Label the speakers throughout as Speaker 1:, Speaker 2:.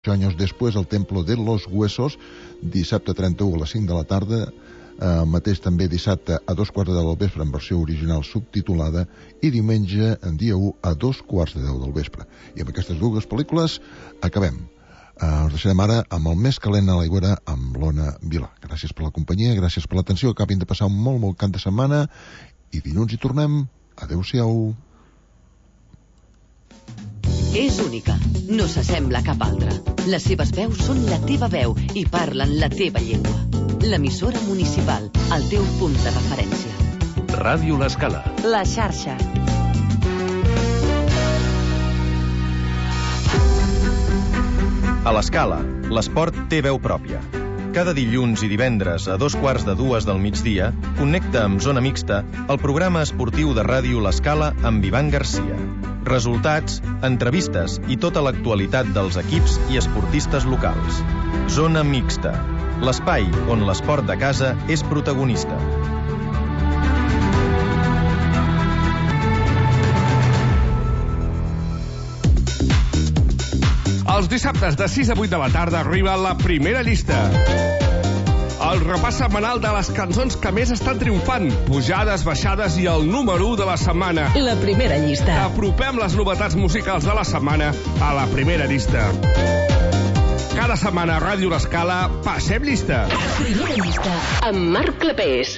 Speaker 1: años después al Templo de los Huesos, dissabte 31 a les 5 de la tarda, mateix també dissabte a 2:15 del vespre en versió original subtitulada i diumenge en dia 1 a 2:15 del vespre. I amb aquestes dues pel·lícules acabem. Us deixarem ara amb el més calent a l'aigüera amb l'Ona Vilà. Gràcies per la companyia, gràcies per l'atenció, acabin de passar un molt cap de setmana i dilluns hi tornem. Adéu-siau.
Speaker 2: És única, no s'assembla a cap altra. Les seves veus són la teva veu i parlen la teva llengua. L'emissora municipal, el teu punt de referència.
Speaker 3: Ràdio L'Escala.
Speaker 4: La xarxa.
Speaker 5: A l'Escala, l'esport té veu pròpia. Cada dilluns i divendres a 2:15 del migdia, connecta amb Zona Mixta el programa esportiu de Ràdio L'Escala amb Ivan Garcia. Resultats, entrevistes i tota l'actualitat dels equips i esportistes locals. Zona Mixta, l'espai on l'esport de casa és protagonista.
Speaker 6: Els dissabtes de 6 a 8 de la tarda arriba la primera llista. El repàs setmanal de les cançons que més estan triomfant, pujades, baixades i el número 1 de la setmana.
Speaker 4: La primera llista.
Speaker 6: Apropem les novetats musicals de la setmana a la primera llista. Cada setmana a Ràdio L'Escala passem llista.
Speaker 4: Primera llista amb Marc Clapés.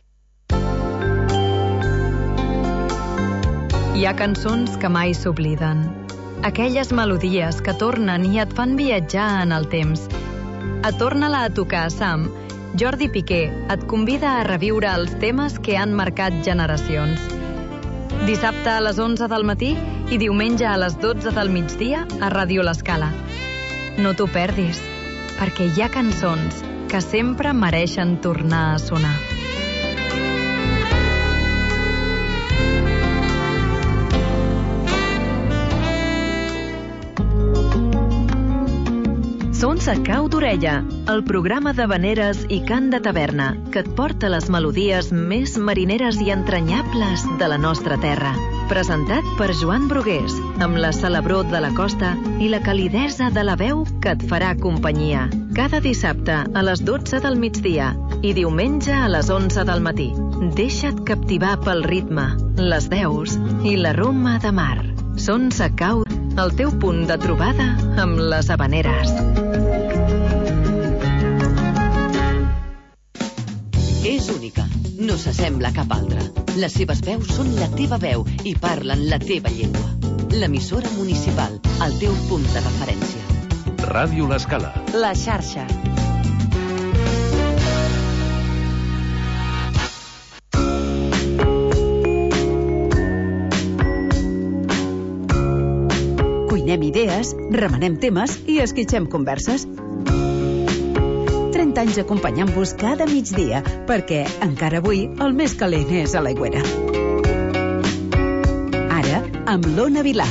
Speaker 7: Hi ha cançons que mai s'obliden. Aquelles melodies que tornen i et fan viatjar en el temps. A Torna-la a tocar, Sam, Jordi Piqué et convida a reviure els temes que han marcat generacions. Dissabte a les 11 del matí i diumenge a les 12 del migdia a Ràdio L'Escala. No t'ho perdis, perquè hi ha cançons que sempre mereixen tornar a sonar.
Speaker 4: Sons a cau d'orella, el programa de veneres i cant de taverna que et porta les melodies més marineres i entranyables de la nostra terra. Presentat per Joan Brugués, amb la celebró de la costa i la calidesa de la veu que et farà companyia. Cada dissabte a les 12 del migdia i diumenge a les 11 del matí. Deixa't captivar pel ritme, les veus i l'aroma de mar. Sons a cau, el teu punt de trobada amb les habaneres.
Speaker 2: És única, no s'assembla a cap altra. Les seves veus són la teva veu i parlen la teva llengua. L'emissora municipal, el teu punt de referència.
Speaker 3: Ràdio L'Escala.
Speaker 4: La xarxa. Cuinem idees, remenem temes i esquitxem converses. 30 anys acompanyant-vos cada migdia, perquè encara avui el més calent és a l'aigüera. Ara, amb l'Ona Vilà.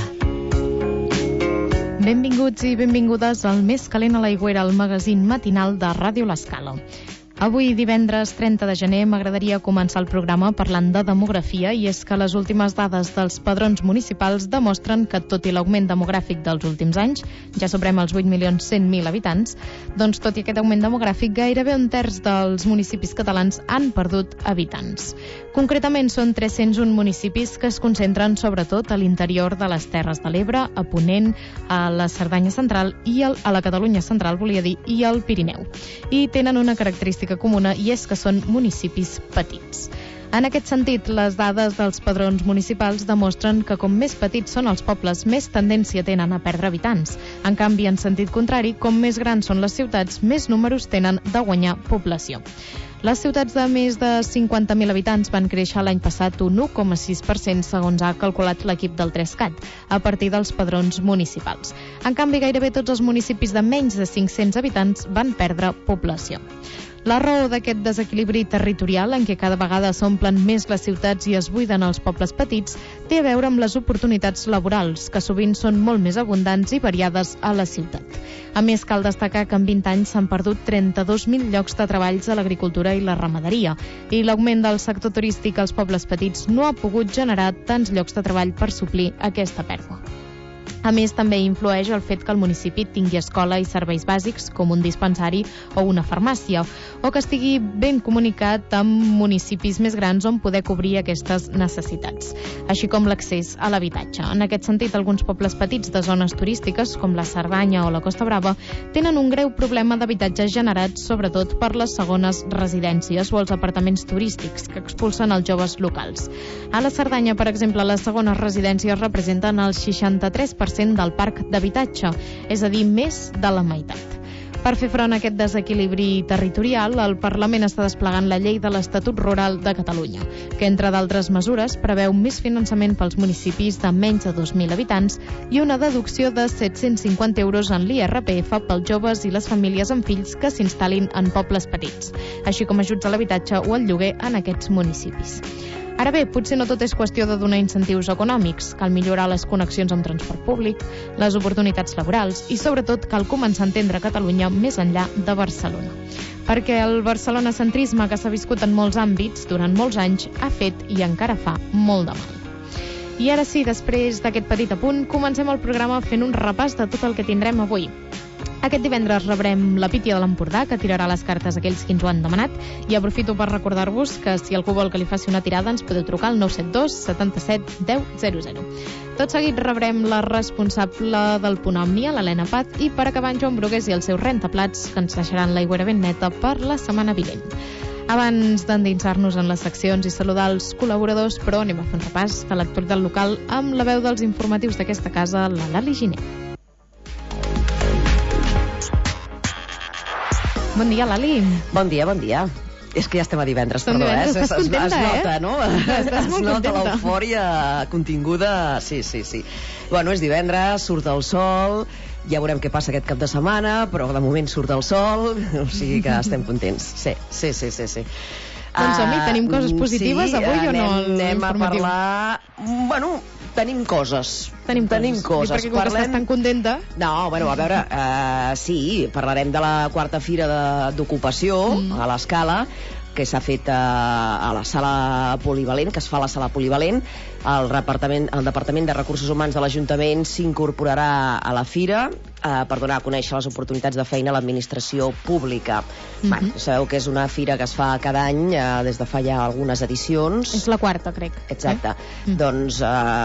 Speaker 8: Benvinguts i benvingudes al Més calent a l'aigüera, el magazín matinal de Ràdio L'Escala. Avui, divendres 30 de gener, m'agradaria començar el programa parlant de demografia, i és que les últimes dades dels padrons municipals demostren que, tot i l'augment demogràfic dels últims anys, ja sobrem els 8.100.000 habitants, doncs tot i aquest augment demogràfic, gairebé un terç dels municipis catalans han perdut habitants. Concretament, són 301 municipis que es concentren sobretot a l'interior de les Terres de l'Ebre, a Ponent, a la Cerdanya Central i a la Catalunya Central, volia dir, i al Pirineu. I tenen una característica comuna, i és que són municipis petits. En aquest sentit, les dades dels padrons municipals demostren que com més petits són els pobles, més tendència tenen a perdre habitants. En canvi, en sentit contrari, com més grans són les ciutats, més números tenen de guanyar població. Les ciutats de més de 50.000 habitants van créixer l'any passat un 1,6%, segons ha calculat l'equip del 3CAT, a partir dels padrons municipals. En canvi, gairebé tots els municipis de menys de 500 habitants van perdre població. La raó d'aquest desequilibri territorial, en què cada vegada s'omplen més les ciutats i es buiden els pobles petits, té a veure amb les oportunitats laborals, que sovint són molt més abundants i variades a la ciutat. A més, cal destacar que en 20 anys s'han perdut 32.000 llocs de treballs a l'agricultura i la ramaderia, i l'augment del sector turístic als pobles petits no ha pogut generar tants llocs de treball per suplir aquesta pèrdua. A més, també influeix el fet que el municipi tingui escola i serveis bàsics com un dispensari o una farmàcia, o que estigui ben comunicat amb municipis més grans on poder cobrir aquestes necessitats, així com l'accés a l'habitatge. En aquest sentit, alguns pobles petits de zones turístiques, com la Cerdanya o la Costa Brava, tenen un greu problema d'habitatge generat sobretot per les segones residències o els apartaments turístics que expulsen els joves locals. A la Cerdanya, per exemple, les segones residències representen el 63% del parc d'habitatge, és a dir, més de la meitat. Per fer front a aquest desequilibri territorial, el Parlament està desplegant la llei de l'Estatut Rural de Catalunya, que, entre d'altres mesures, preveu més finançament pels municipis de menys de 2.000 habitants i una deducció de 750 euros en l'IRPF pels joves i les famílies amb fills que s'instal·lin en pobles petits, així com ajuts a l'habitatge o al lloguer en aquests municipis. Ara bé, potser no tot és qüestió de donar incentius econòmics. Cal millorar les connexions amb transport públic, les oportunitats laborals i, sobretot, cal començar a entendre Catalunya més enllà de Barcelona. Perquè el barcelonacentrisme que s'ha viscut en molts àmbits durant molts anys ha fet i encara fa molt de mal. I ara sí, després d'aquest petit apunt, comencem el programa fent un repàs de tot el que tindrem avui. Aquest divendres rebrem la Pítia de l'Empordà, que tirarà les cartes a aquells qui ens ho han demanat, i aprofito per recordar-vos que si algú vol que li faci una tirada ens podeu trucar al 972 77 10 00. Tot seguit rebrem la responsable del Punt Òmnia, l'Helena Paz, i per acabar en Joan Brugués i el seu rentaplats, que ens deixaran l'aigüera ben neta per la setmana vinent. Abans d'endinsar-nos en les seccions i saludar els col·laboradors, però anem a fer un repàs de l'actualitat local amb la veu dels informatius d'aquesta casa, la Lali Giner. Bon dia, Lali.
Speaker 9: Bon dia, bon dia. És que ja estem a divendres, perdó,
Speaker 8: Estàs contenta,
Speaker 9: es nota, no?
Speaker 8: Estàs molt
Speaker 9: nota
Speaker 8: contenta.
Speaker 9: l'eufòria continguda. Sí. Bueno, és divendres, surt el sol, ja veurem què passa aquest cap de setmana, però de moment surt el sol, o sigui que estem contents. Sí.
Speaker 8: Doncs som-hi, tenim coses positives avui o no?
Speaker 9: Anem a parlar... Bueno, tenim coses.
Speaker 8: Tenim coses. I per què estàs tan contenta?
Speaker 9: No, bueno, a veure, sí, parlarem de la quarta fira d'ocupació a l'Escala, que s'ha fet a la sala polivalent, que es fa a la sala polivalent. El Departament de Recursos Humans de l'Ajuntament s'incorporarà a la fira per donar a conèixer les oportunitats de feina a l'administració pública. Bueno, sabeu que és una fira que es fa cada any des de fa ja algunes edicions.
Speaker 8: És la quarta, crec.
Speaker 9: Exacte. Doncs...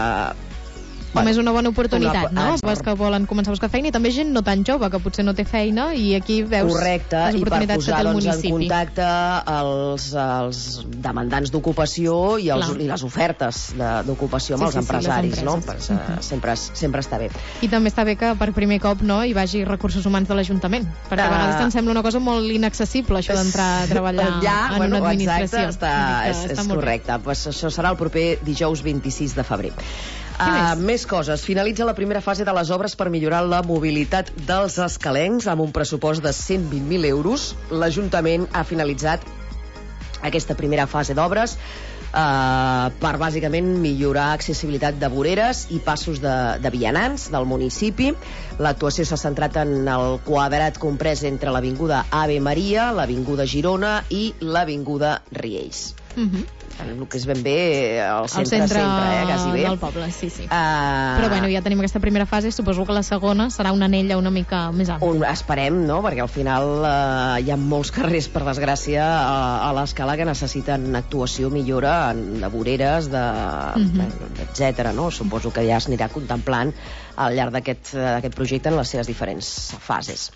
Speaker 8: Com és una bona oportunitat, no? Pues que volen començar a buscar feina, i també gent no tan jove, que potser no té feina, i aquí veus les oportunitats que té el municipi.
Speaker 9: I per posar en contacte els demandants d'ocupació i les ofertes d'ocupació amb els empresaris, no? Sempre està bé.
Speaker 8: I també està bé que per primer cop hi vagi Recursos Humans de l'Ajuntament, perquè a vegades em sembla una cosa molt inaccessible, això d'entrar a treballar en una administració.
Speaker 9: Exacte, és correcte. Això serà el proper dijous 26 de febrer. Més coses. Finalitza la primera fase de les obres per millorar la mobilitat dels escalencs amb un pressupost de 120.000 euros. L'Ajuntament ha finalitzat aquesta primera fase d'obres per bàsicament millorar accessibilitat de voreres i passos de vianants del municipi. L'actuació s'ha centrat en el quadrat comprès entre l'Avinguda Ave Maria, l'Avinguda Girona i l'Avinguda Riells. El que és ben bé el centre, quasi bé.
Speaker 8: Del poble, sí. Però bueno, ja tenim aquesta primera fase, suposo que la segona serà una anella una mica més ampla.
Speaker 9: Esperem, no? Perquè al final hi ha molts carrers, per desgràcia, a l'Escala que necessiten actuació, millora de voreres, etcètera, no? Suposo que ja s'anirà contemplant al llarg d'aquest projecte en les seves diferents fases.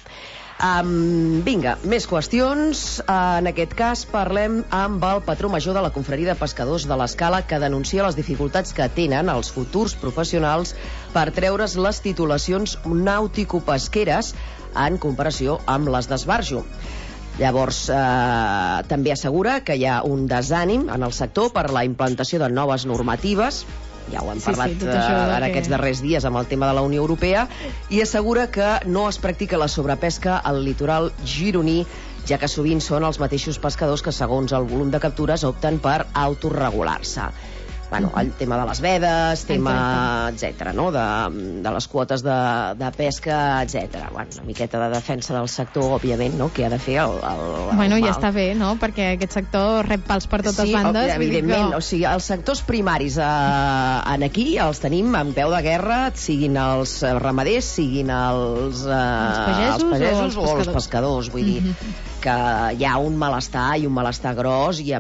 Speaker 9: Vinga, més qüestions. En aquest cas parlem amb el patró major de la Confraria de Pescadors de l'Escala, que denuncia les dificultats que tenen els futurs professionals per treure's les titulacions nàutico-pesqueres en comparació amb les d'esbarjo. Llavors, també assegura que hi ha un desànim en el sector per la implantació de noves normatives. Ja ho hem parlat en aquests darrers dies amb el tema de la Unió Europea, i assegura que no es practica la sobrepesca al litoral gironí, ja que sovint són els mateixos pescadors que, segons el volum de captures, opten per autorregular-se. el tema de les vedes, tema, etc., no? De les quotes de pesca, etc. Una miqueta de defensa del sector, òbviament, no? Que ha de fer
Speaker 8: i està bé, no? Perquè aquest sector rep pals per totes bandes.
Speaker 9: Sí, evidentment. O sigui, els sectors primaris aquí els tenim en peu de guerra, siguin els ramaders, siguin els pagesos o els pescadors. Vull dir que hi ha un malestar i un malestar gros i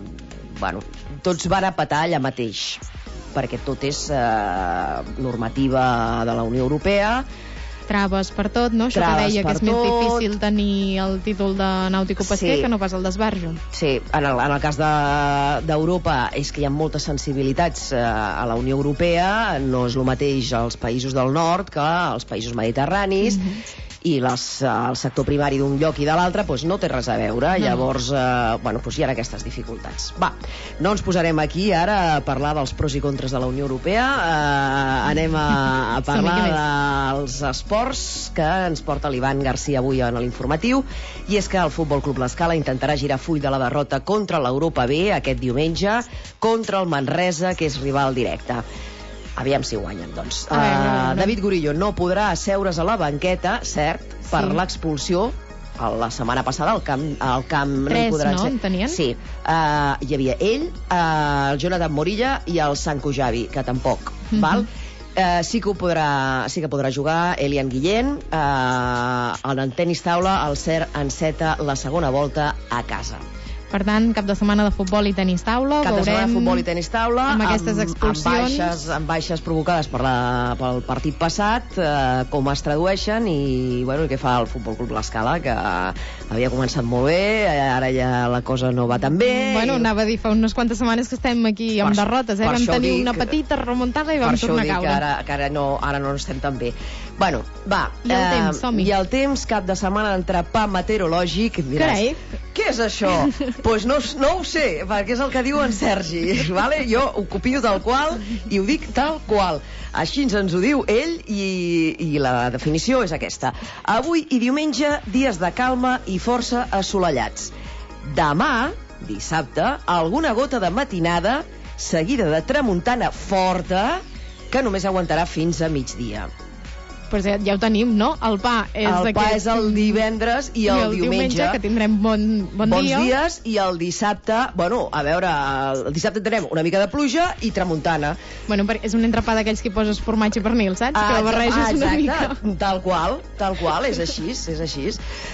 Speaker 9: tots van a petar allà mateix, perquè tot és normativa de la Unió Europea.
Speaker 8: Traves per tot, no? Això que deia que és més difícil tenir el títol de nàutico pesquer que no pas el d'esbarjo.
Speaker 9: Sí, en el cas d'Europa és que hi ha moltes sensibilitats a la Unió Europea, no és el mateix als països del nord que als països mediterranis, i el sector primari d'un lloc i de l'altre no té res a veure. Llavors, hi ha aquestes dificultats. No ens posarem aquí ara a parlar dels pros i contres de la Unió Europea. Anem a parlar dels esports que ens porta l'Ivan Garcia avui en l'informatiu, i és que el Futbol Club L'Escala intentarà girar full de la derrota contra l'Europa B aquest diumenge contra el Manresa, que és rival directe. Aviam si guanyen, doncs. David Gurillo no podrà asseure's a la banqueta, cert, per l'expulsió la setmana passada al camp
Speaker 8: 3, no? En tenien?
Speaker 9: Sí. Hi havia ell, el Jonathan Morilla i el Sanko Javi, que tampoc, val? Sí que podrà jugar Elian Guillén, en tenis taula el Ser enceta la segona volta a casa.
Speaker 8: Per tant, cap de setmana de futbol i tenis taula.
Speaker 9: Cap de setmana de futbol i tenis taula,
Speaker 8: amb aquestes expulsions.
Speaker 9: Amb baixes provocades pel partit passat, com es tradueixen i què fa el Futbol Club L'Escala, que havia començat molt bé, ara ja la cosa no va tan bé.
Speaker 8: Anava a dir, fa unes quantes setmanes que estem aquí amb derrotes, vam tenir una petita remuntada i vam tornar a caure.
Speaker 9: Per això dic que ara no estem tan bé.
Speaker 8: I el temps, som-hi.
Speaker 9: I el temps, cap de setmana d'entrepà meteorològic.
Speaker 8: Carai.
Speaker 9: Què és això? Doncs no ho sé, perquè és el que diu en Sergi, vale? Jo ho copio tal qual i ho dic tal qual. Així ens ho diu ell i la definició és aquesta. Avui i diumenge, dies de calma i força assolellats. Demà, dissabte, alguna gota de matinada seguida de tramuntana forta que només aguantarà fins a migdia.
Speaker 8: Pues ja ho tenim, no? El pa
Speaker 9: és el divendres i el diumenge,
Speaker 8: que tindrem bons
Speaker 9: dies, i el dissabte, el dissabte tindrem una mica de pluja i tramuntana.
Speaker 8: És un entrepà d'aquells que hi poses formatge i pernil, saps? Que el barreges una mica.
Speaker 9: Tal qual, és així.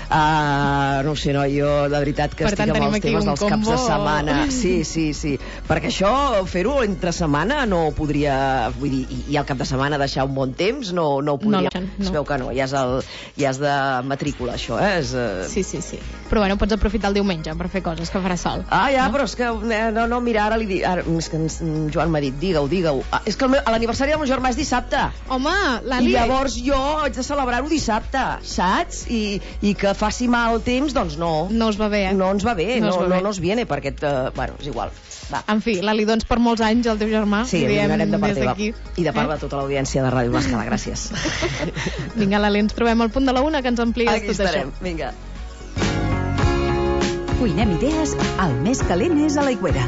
Speaker 9: No sé, jo de veritat que estic amb els temes dels caps de setmana. Sí. Perquè això, fer-ho entre setmana no podria, vull dir, i al cap de setmana deixar un bon temps no ho podria. Es veu que no, ja és de matrícula, això,
Speaker 8: Sí. Però pots aprofitar el diumenge per fer coses que farà sol.
Speaker 9: Però és que, mira, ara li dic... És que en Joan m'ha dit, digue-ho. És que l'aniversari del meu germà és dissabte.
Speaker 8: Home, l'Ali...
Speaker 9: I llavors jo haig de celebrar-ho dissabte, saps? I que faci mal temps, doncs no.
Speaker 8: No us va bé,
Speaker 9: No ens va bé, no nos viene, perquè, és igual.
Speaker 8: En fi, l'Ali, doncs, per molts anys, el teu germà.
Speaker 9: Sí, anirem de part teva. I de part de tota l'audiència de Ràdio L'Escala, gràcies.
Speaker 8: Vinga, l'Ali, ens trobem al punt de la 1, que ens amplies
Speaker 9: tot això. Aquí estarem, vinga.
Speaker 2: Cuinem idees, el més calent és a l'Aigüera.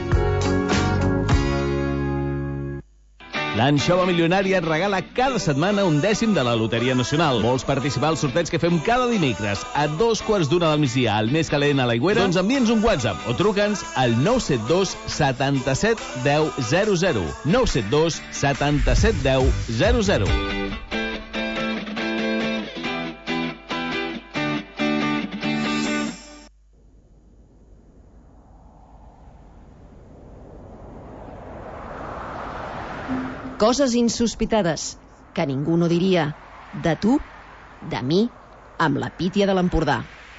Speaker 3: L'Anxova Milionària et regala cada setmana un dècim de la Loteria Nacional. Vols participar al sorteig que fem cada dimecres a 2:15 del migdia al més calent a l'Aigüera? Doncs envia'ns un WhatsApp o truca'ns al 972 77 10 00. 972 77 10 00.
Speaker 9: Coses insospitades que ningú no diria. De tu, de mi, amb la Pítia de l'Empordà.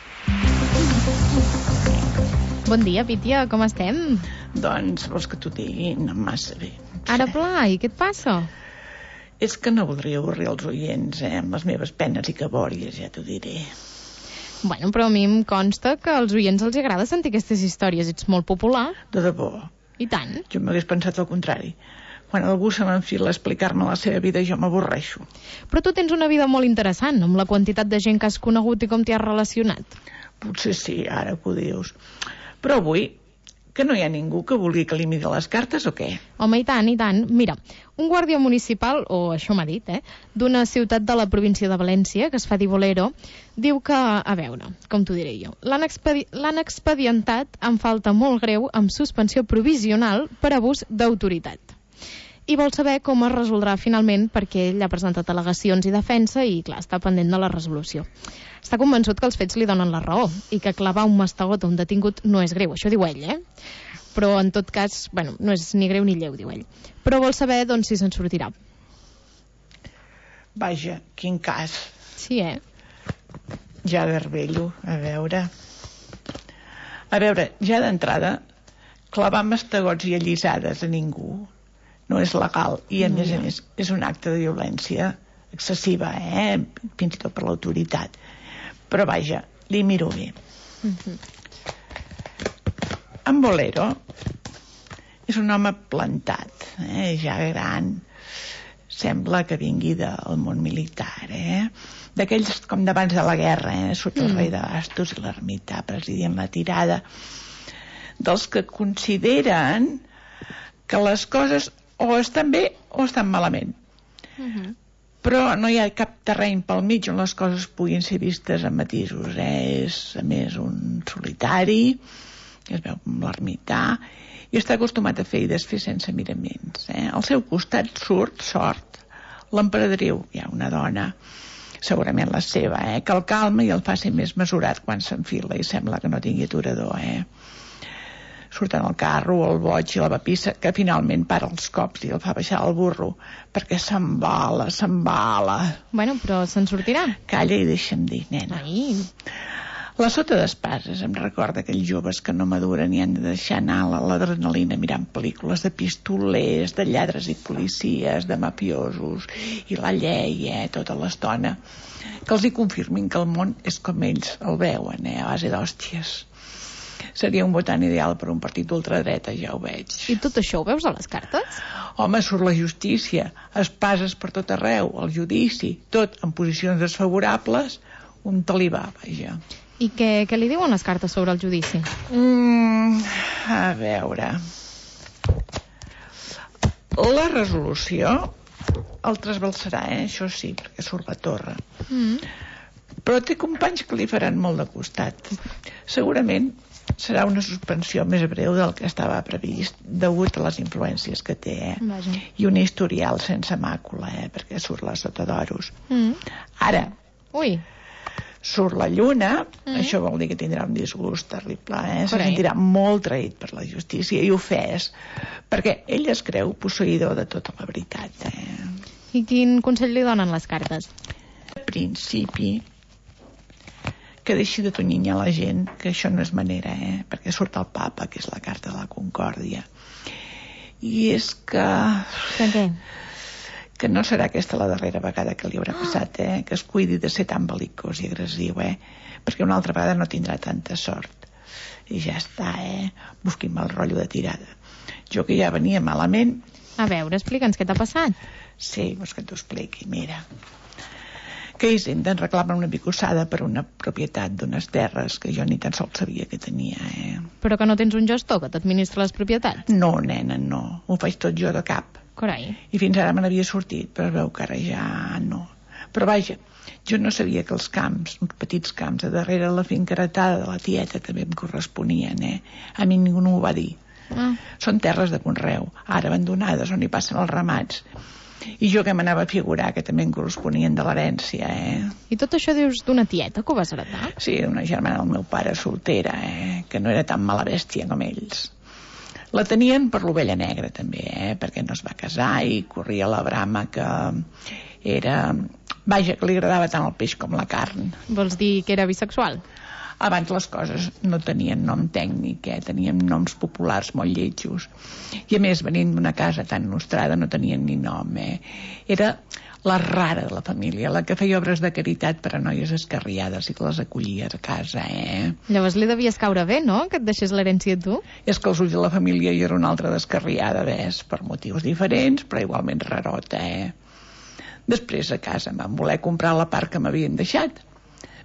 Speaker 8: Bon dia, Pítia, com estem?
Speaker 10: Doncs, vols que t'ho digui, no massa bé.
Speaker 8: Ara, Blai, què et passa?
Speaker 10: És que no voldria avorrir els oients, amb les meves penes i cabòries, ja t'ho diré.
Speaker 8: Però a mi em consta que als oients els agrada sentir aquestes històries. Ets molt popular.
Speaker 10: De debò.
Speaker 8: I tant.
Speaker 10: Jo m'hagués pensat el contrari. Quan algú se m'enfila a explicar-me la seva vida, jo m'avorreixo.
Speaker 8: Però tu tens una vida molt interessant, amb la quantitat de gent que has conegut i com t'hi has relacionat.
Speaker 10: Potser sí, ara que ho dius. Però avui Que no hi ha ningú que vulgui que li miri les cartes o què?
Speaker 8: Home, i tant, i tant. Mira, un guàrdia municipal, o això m'ha dit, d'una ciutat de la província de València, que es fa dir Bolero, diu que, a veure, com t'ho diré jo, l'han expedientat amb falta molt greu amb suspensió provisional per abús d'autoritat. I vol saber com es resoldrà finalment perquè ell ha presentat al·legacions i defensa i, clar, està pendent de la resolució. Està convençut que els fets li donen la raó i que clavar un mastegot a un detingut no és greu, això diu ell, Però, en tot cas, bueno, no és ni greu ni lleu, diu ell. Però vol saber, doncs, si se'n sortirà.
Speaker 10: Vaja, quin cas.
Speaker 8: Sí,
Speaker 10: Ja garbello, a veure, ja d'entrada, clavar mastegots i allisades a ningú no és legal i, a més, és un acte de violència excessiva, fins i tot per l'autoritat. Però vaja, li miro bé. En Bolero és un home plantat, ja gran, sembla que vingui del món militar, d'aquells com d'abans de la guerra, surt el rei de bastos i l'ermità presidint la tirada, dels que consideren que les coses o estan bé o estan malament. Però no hi ha cap terreny pel mig on les coses puguin ser vistes amb matisos. És, a més, un solitari, es veu com l'ermità, i està acostumat a fer i desfer sense miraments. Al seu costat surt, sort, l'emperadriu. Hi ha una dona, segurament la seva, que el calma i el fa ser més mesurat quan s'enfila i sembla que no tingui aturador. Surten el carro, el boig i la papissa, que finalment para els cops i el fa baixar el burro, perquè s'embala.
Speaker 8: Bueno, però se'n sortirà.
Speaker 10: Calla i deixa'm dir, nena.
Speaker 8: Ai.
Speaker 10: La sota d'espases em recorda aquells joves que no maduren i han de deixar anar l'adrenalina mirant pel·lícules de pistolers, de lladres i policies, de mafiosos, i la llei, tota l'estona, que els hi confirmin que el món és com ells el veuen, a base d'hòsties. Seria un votant ideal per un partit d'ultradreta, ja ho veig.
Speaker 8: I tot això ho veus a les cartes?
Speaker 10: Home, surt la justícia, espases per tot arreu, el judici, tot en posicions desfavorables, un talibà, vaja.
Speaker 8: I què li diuen les cartes sobre el judici?
Speaker 10: A veure... La resolució el trasbalsarà, això sí, perquè surt la torre. Però té companys que li faran molt de costat. Segurament serà una suspensió més breu del que estava previst degut a les influències que té, i un historial sense màcula, perquè surt la sota d'oros. Ara, surt la lluna, això vol dir que tindrà un disgust terrible, se sentirà molt traït per la justícia i ofès, perquè ell es creu posseïdor de tota la veritat.
Speaker 8: I quin consell li donen les cartes?
Speaker 10: Al principi, que deixi de tonyinjar la gent, que això no és manera, perquè surt el papa, que és la carta de la concòrdia. I és que...
Speaker 8: Què?
Speaker 10: Que no serà aquesta la darrera vegada que li haurà passat, que es cuidi de ser tan belicós i agressiu, perquè una altra vegada no tindrà tanta sort. I ja està, busqui'm el rotllo de tirada. Jo que ja venia malament...
Speaker 8: A veure, explica'ns què t'ha passat.
Speaker 10: Sí, vols que t'ho expliqui, mira. Que Hisenda en reclama una picossada per una propietat d'unes terres que jo ni tan sols sabia que tenia,
Speaker 8: Però que no tens un gestor que t'administra les propietats?
Speaker 10: No, nena, no. Ho faig tot jo de cap.
Speaker 8: Carai.
Speaker 10: I fins ara me n'havia sortit, però es veu que ara ja no. Però vaja, jo no sabia que els camps, uns petits camps, a darrere la finca heretada de la tieta també em corresponien, A mi ningú no ho va dir. Són terres de conreu, ara abandonades, on hi passen els ramats. I jo que m'anava a figurar que també em corresponien de l'herència,
Speaker 8: I tot això dius d'una tieta que ho vas heretar?
Speaker 10: Sí, d'una germana del meu pare soltera, que no era tan mala bèstia com ells. La tenien per l'ovella negra també, perquè no es va casar i corria la brama que era... Vaja, que li agradava tant el peix com la carn.
Speaker 8: Vols dir que era bisexual?
Speaker 10: Abans les coses no tenien nom tècnic, tenien noms populars molt lletjos. I a més, venint d'una casa tan nostrada, no tenien ni nom. Era la rara de la família, la que feia obres de caritat per a noies escarriades i que les acollia a casa,
Speaker 8: Llavors li devies caure bé, no?, que et deixés l'herència a tu?
Speaker 10: És que els ulls de la família hi era una altra descarriada, ves, per motius diferents, però igualment rarota, Després a casa em van voler comprar la part que m'havien deixat.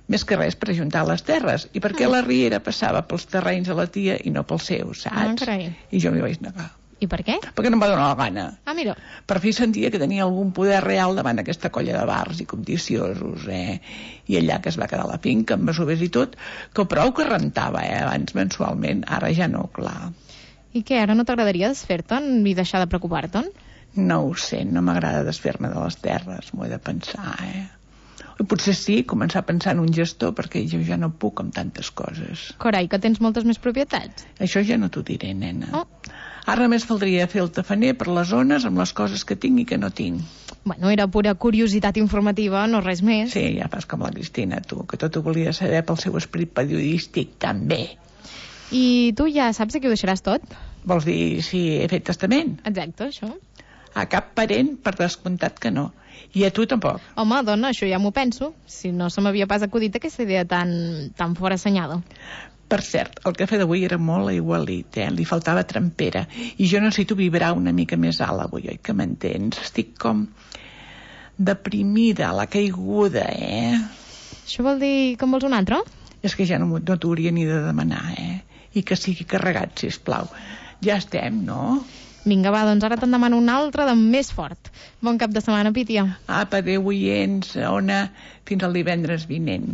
Speaker 10: més que res per ajuntar les terres. I perquè la riera passava pels terrenys de la tia i no pels seus, saps? I jo m'hi vaig negar.
Speaker 8: I per què?
Speaker 10: Perquè no em va donar la gana.
Speaker 8: Ah, mira.
Speaker 10: Per fi sentia que tenia algun poder real davant aquesta colla de bars i cobdiciosos, I allà que es va quedar la finca, amb masovers i tot, que prou que rentava, abans mensualment, ara ja no, clar.
Speaker 8: I què, ara no t'agradaria desfer-te'n i deixar de preocupar-te'n?
Speaker 10: No ho sé, no m'agrada desfer-me de les terres, m'ho he de pensar, I potser sí, començar a pensar en un gestor, perquè jo ja no puc amb tantes coses.
Speaker 8: Carai, que tens moltes més propietats.
Speaker 10: Això ja no t'ho diré, nena. Ara només faldria fer el tafaner per les zones amb les coses que tinc i que no tinc.
Speaker 8: Bueno, era pura curiositat informativa, no res més.
Speaker 10: Sí, ja fas com la Cristina, tu, que tot ho volia saber pel seu esperit periodístic, també.
Speaker 8: I tu ja saps que ho deixaràs tot?
Speaker 10: Vols dir si he fet testament?
Speaker 8: Exacte, això.
Speaker 10: A cap parent, per descomptat que no. I a tu tampoc.
Speaker 8: Home, dona, això ja m'ho penso. Si no se m'havia pas acudit aquesta idea tan fora assenyada.
Speaker 10: Per cert, el cafè d'avui era molt aigualit, Li faltava trempera. I jo necessito vibrar una mica més alt avui, oi que m'entens? Estic com deprimida, la caiguda,
Speaker 8: Això vol dir que en vols un altre?
Speaker 10: És que ja no t'ho hauria ni de demanar, I que sigui carregat, sisplau. Ja estem, no?
Speaker 8: Vinga, va, doncs ara te'n demano un altre de més fort. Bon cap de setmana, Pítia.
Speaker 10: Apa, adéu, oients, Ona, fins al divendres vinent.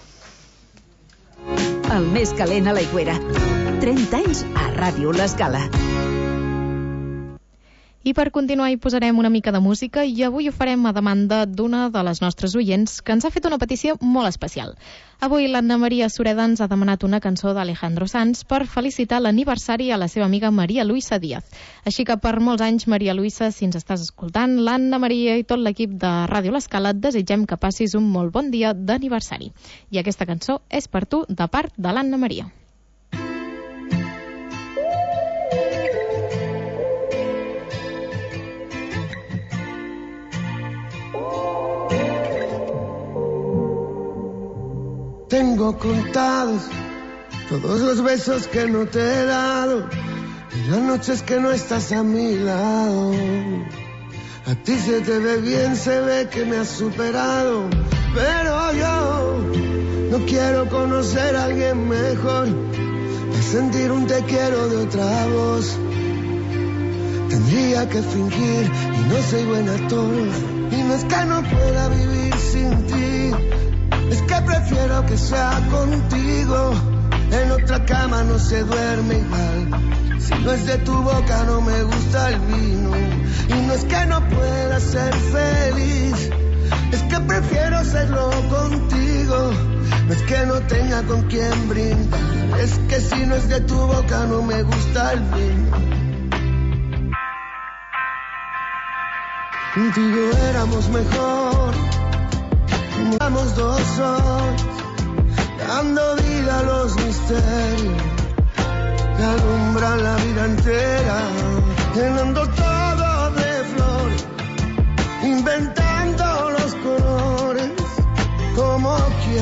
Speaker 2: El més calent a l'aigüera. 30 anys a Ràdio L'Escala.
Speaker 8: I per continuar hi posarem una mica de música i avui ho farem a demanda d'una de les nostres oients que ens ha fet una petició molt especial. Avui l'Anna Maria Sureda ens ha demanat una cançó d'Alejandro Sanz per felicitar l'aniversari a la seva amiga Maria Luisa Díaz. Així que per molts anys, Maria Luisa, si ens estàs escoltant, l'Anna Maria i tot l'equip de Ràdio L'Escala et desitgem que passis un molt bon dia d'aniversari. I aquesta cançó és per tu de part de l'Anna Maria.
Speaker 11: Tengo contados todos los besos que no te he dado y las noches que no estás a mi lado. A ti se te ve bien, se ve que me has superado, pero yo no quiero conocer a alguien mejor, de sentir un te quiero de otra voz. Tendría que fingir y no soy buen actor, y no es que no pueda vivir sin ti. Es que prefiero que sea contigo. En otra cama no se duerme igual. Si no es de tu boca no me gusta el vino. Y no es que no pueda ser feliz, es que prefiero serlo contigo. No es que no tenga con quién brindar, es que si no es de tu boca no me gusta el vino. Contigo éramos mejor, éramos dos horas, dando vida a los misterios que alumbran la vida entera, llenando todo de flores, inventando los colores. ¿Cómo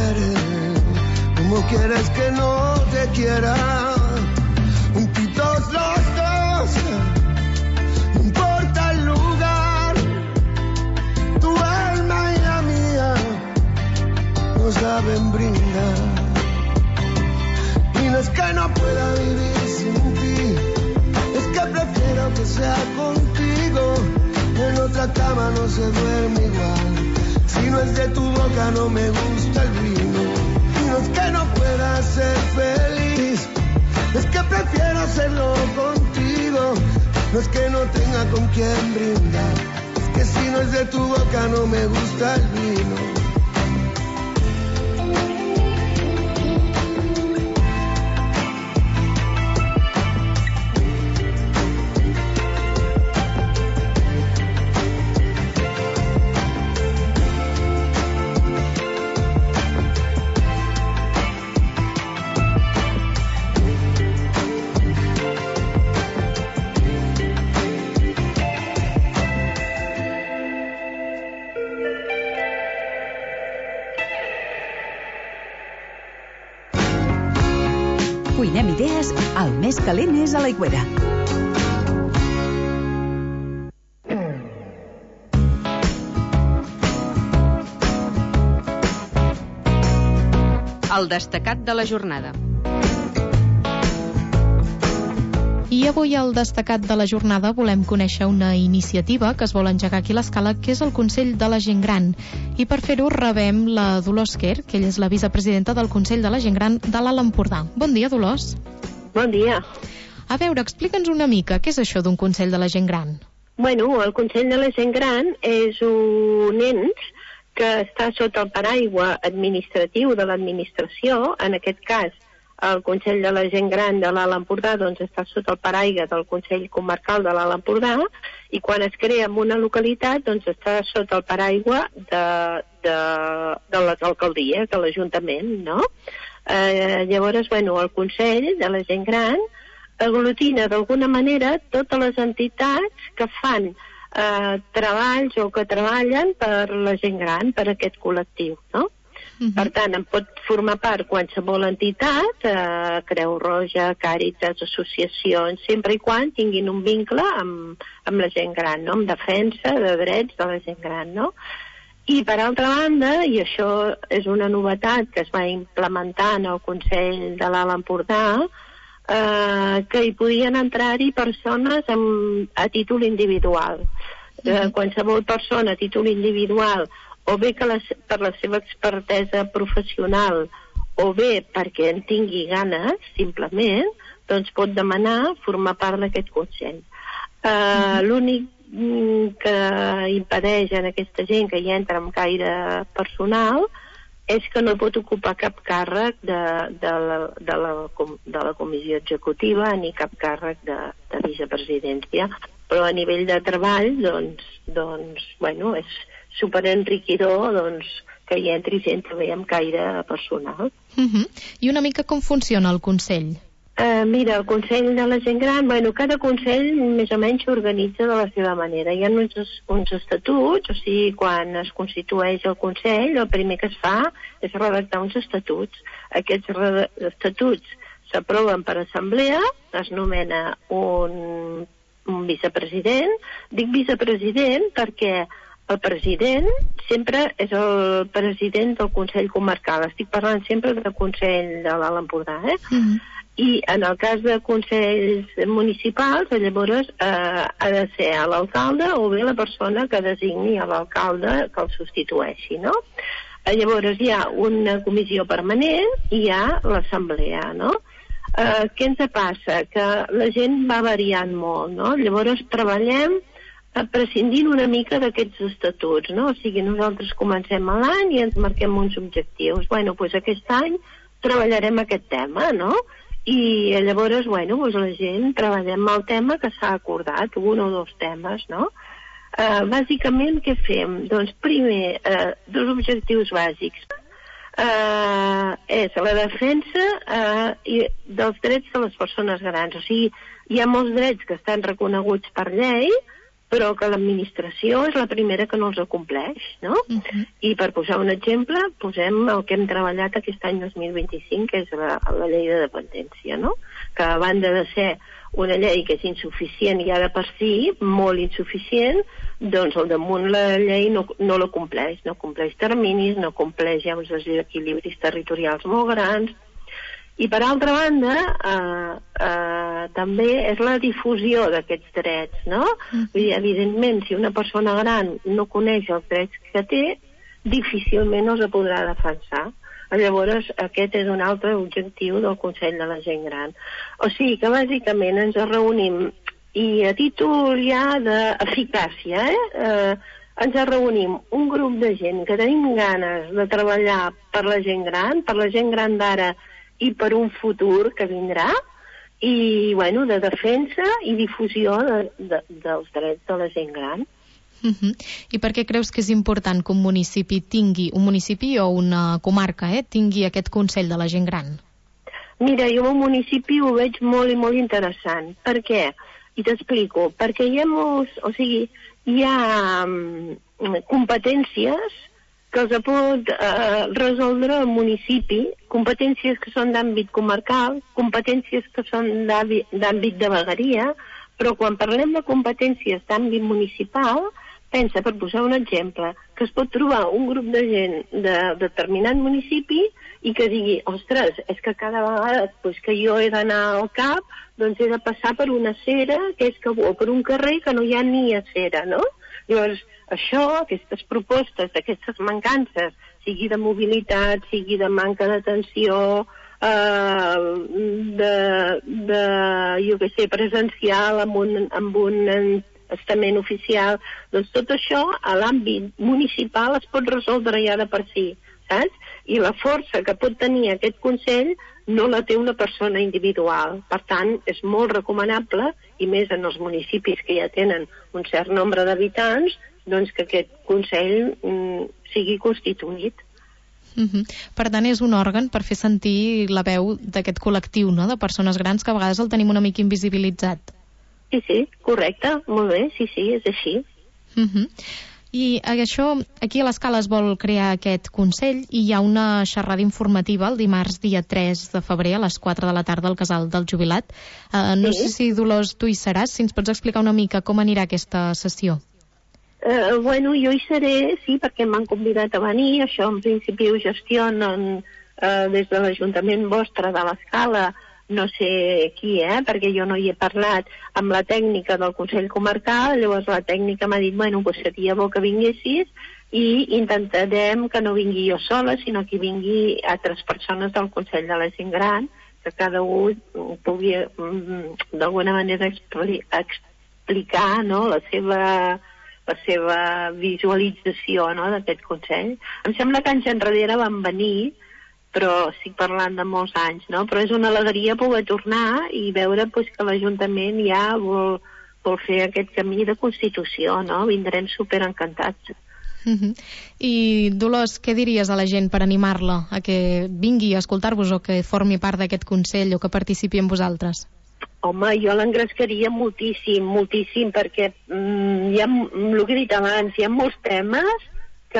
Speaker 11: quieres que no te quiera? Juntitos los dos, no importa el lugar, tu alma y la mía no saben brindar. Y no es que no pueda vivir sin ti, es que prefiero que sea contigo. En otra cama no se duerme igual, si no es de tu boca no me gusta el vino. Y no es que no pueda ser feliz, es que prefiero hacerlo contigo. No es que no tenga con quién brindar, es que si no es de tu boca no me gusta el vino.
Speaker 2: Cuinem idees, el més calent és a l'aigüera.
Speaker 12: El destacat de la jornada.
Speaker 8: I avui al destacat de la jornada volem conèixer una iniciativa que es vol engegar aquí a l'Escala, que és el Consell de la Gent Gran. I per fer-ho rebem la Dolors Quer, que ella és la vicepresidenta del Consell de la Gent Gran de l'Alt Empordà. Bon dia, Dolors.
Speaker 13: Bon dia.
Speaker 8: A veure, explica'ns una mica, què és això d'un Consell de la Gent Gran?
Speaker 13: Bueno, el Consell de la Gent Gran és un ens que està sota el paraigua administratiu de l'administració. En aquest cas, el Consell de la Gent Gran de l'Alt Empordà doncs, està sota el paraigua del Consell Comarcal de l'Alt Empordà, i quan es crea en una localitat doncs, està sota el paraigua de les alcaldies, de l'Ajuntament, no? Llavors, bueno, el Consell de la Gent Gran aglutina d'alguna manera totes les entitats que fan treballs o que treballen per la gent gran, per aquest col·lectiu, no? Per tant, en pot formar part qualsevol entitat, Creu Roja, Càritas, associacions, sempre i quan tinguin un vincle amb la gent gran, no? Amb defensa de drets de la gent gran, no? I per altra banda, i això és una novetat que es va implementar en el Consell de l'Alt Empordà, que hi podien entrar-hi persones a títol individual. Qualsevol persona a títol individual, o bé que per la seva expertesa professional, o bé perquè en tingui ganes, simplement, doncs pot demanar formar part d'aquest Consell. L'únic que impedeix a aquesta gent que hi entra amb caire personal és que no pot ocupar cap càrrec de la comissió executiva ni cap càrrec de vicepresidència, però a nivell de treball doncs bueno, és superenriquidor que hi entri gent també amb caire personal.
Speaker 8: I una mica com funciona el Consell?
Speaker 13: Mira, el Consell de la Gent Gran, bueno, cada Consell més o menys s'organitza de la seva manera. Hi ha uns estatuts, o sigui, quan es constitueix el Consell, el primer que es fa és redactar uns estatuts. Aquests estatuts s'aproven per assemblea, es nomena un vicepresident. Dic vicepresident perquè el president sempre és el president del Consell Comarcal. Estic parlant sempre del Consell de l'Alt Empordà, I en el cas de consells municipals, llavors ha de ser l'alcalde o bé la persona que designi a l'alcalde que el substitueixi, no? Llavors hi ha una comissió permanent i hi ha l'assemblea, no? Què ens passa? Que la gent va variant molt, no? Llavors treballem prescindint una mica d'aquests estatuts, no? O sigui, nosaltres comencem l'any i ens marquem uns objectius. Bueno, doncs aquest any treballarem aquest tema, no? I llavors, bueno, doncs la gent treballem el tema que s'ha acordat, un o dos temes, no? Bàsicament, què fem? Doncs primer, dos objectius bàsics. És la defensa dels drets de les persones grans. O sigui, hi ha molts drets que estan reconeguts per llei, però que l'administració és la primera que no els acompleix, no? I per posar un exemple, posem el que hem treballat aquest any 2025, que és la llei de dependència, no? Que a banda de ser una llei que és insuficient ja de per si, molt insuficient, doncs al damunt la llei no la compleix, no compleix terminis, no compleix ja uns desequilibris territorials molt grans. I per altra banda, també és la difusió d'aquests drets, no? Vull dir, evidentment, si una persona gran no coneix els drets que té, difícilment els podrà defensar. Llavors, aquest és un altre objectiu del Consell de la Gent Gran. O sigui que, bàsicament, ens reunim, i a títol ja d'eficàcia, ens reunim un grup de gent que tenim ganes de treballar per la gent gran d'ara, i per un futur que vindrà, i, bueno, de defensa i difusió dels drets de la gent gran.
Speaker 8: I per què creus que és important que un municipi tingui, un municipi o una comarca, tingui aquest Consell de la Gent Gran?
Speaker 13: Mira, jo un municipi ho veig molt i molt interessant. Per què? I t'explico. Perquè hi ha competències que els pot resoldre el municipi, competències que són d'àmbit comarcal, competències que són d'àmbit de vegueria, però quan parlem de competències d'àmbit municipal, pensa, per posar un exemple, que es pot trobar un grup de gent de determinat municipi i que digui, ostres, és que cada vegada que jo he d'anar al CAP, doncs he de passar per una acera o per un carrer que no hi ha ni acera, no? Llavors, això, aquestes propostes d'aquestes mancances, sigui de mobilitat, sigui de manca d'atenció, jo què sé, presencial amb un estament oficial, doncs tot això a l'àmbit municipal es pot resoldre ja de per si, saps? I la força que pot tenir aquest Consell no la té una persona individual. Per tant, és molt recomanable, i més en els municipis que ja tenen un cert nombre d'habitants, doncs que aquest Consell sigui constituït.
Speaker 8: Per tant, és un òrgan per fer sentir la veu d'aquest col·lectiu, no?, de persones grans que a vegades el tenim una mica invisibilitzat.
Speaker 13: Sí, correcte, molt bé, sí, és així.
Speaker 8: I això, aquí a l'Escala es vol crear aquest Consell i hi ha una xerrada informativa el dimarts dia 3 de febrer a les 4 de la tarda al Casal del Jubilat. No sé si, Dolors, tu hi seràs, si ens pots explicar una mica com anirà aquesta sessió.
Speaker 13: Bueno, jo hi seré, sí, perquè m'han convidat a venir, això en principi ho gestionen des de l'Ajuntament vostre de l'Escala, no sé qui, perquè jo no hi he parlat amb la tècnica del Consell Comarcal, llavors la tècnica m'ha dit, bueno, doncs seria bo que vinguessis i intentarem que no vingui jo sola, sinó que vingui altres persones del Consell de la Gent Gran, que cada un pugui d'alguna manera explicar, no?, la seva visualització, no?, d'aquest Consell. Em sembla que anys enrere van venir, però estic parlant de molts anys, no? Però és una alegria poder tornar i veure que l'Ajuntament ja vol fer aquest camí de Constitució, no? Vindrem superencantats.
Speaker 8: I, Dolors, què diries a la gent per animar-la a que vingui a escoltar-vos o que formi part d'aquest Consell o que participi amb vosaltres?
Speaker 13: Home, jo l'engrescaria moltíssim, perquè hi ha, el que he dit abans, hi ha molts temes que...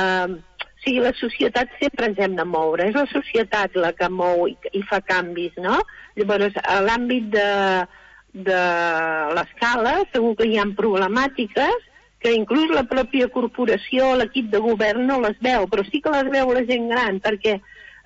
Speaker 13: O sigui, la societat sempre ens hem de moure, és la societat la que mou i fa canvis, no? Llavors, a l'àmbit de l'Escala segur que hi ha problemàtiques que inclús la pròpia corporació, l'equip de govern no les veu, però sí que les veu la gent gran, perquè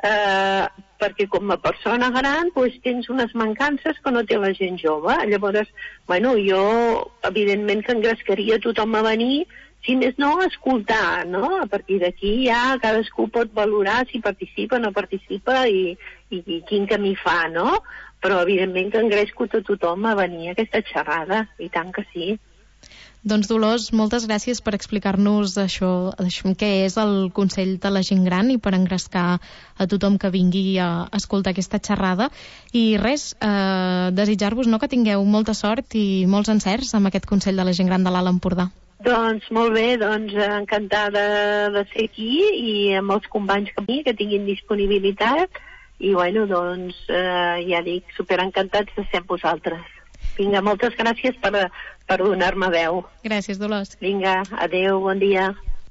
Speaker 13: com a persona gran tens unes mancances que no té la gent jove. Llavors, bueno, jo evidentment que engrescaria tothom a venir, si més no, escoltar, no? A partir d'aquí ja cadascú pot valorar si participa o no participa i quin camí fa, no? Però evidentment que engresco tothom a venir a aquesta xerrada, i tant que sí.
Speaker 8: Doncs, Dolors, moltes gràcies per explicar-nos això què és el Consell de la Gent Gran i per engrescar a tothom que vingui a escoltar aquesta xerrada. I res, desitjar-vos que tingueu molta sort i molts encerts amb aquest Consell de la Gent Gran de l'Alt Empordà.
Speaker 13: Doncs molt bé, encantada de ser aquí i amb els companys que tinguin disponibilitat i bueno, doncs ja dic, superencantats de ser amb vosaltres. Vinga, moltes gràcies per donar-me veu.
Speaker 8: Gràcies, Dolors.
Speaker 13: Vinga, adeu, bon dia.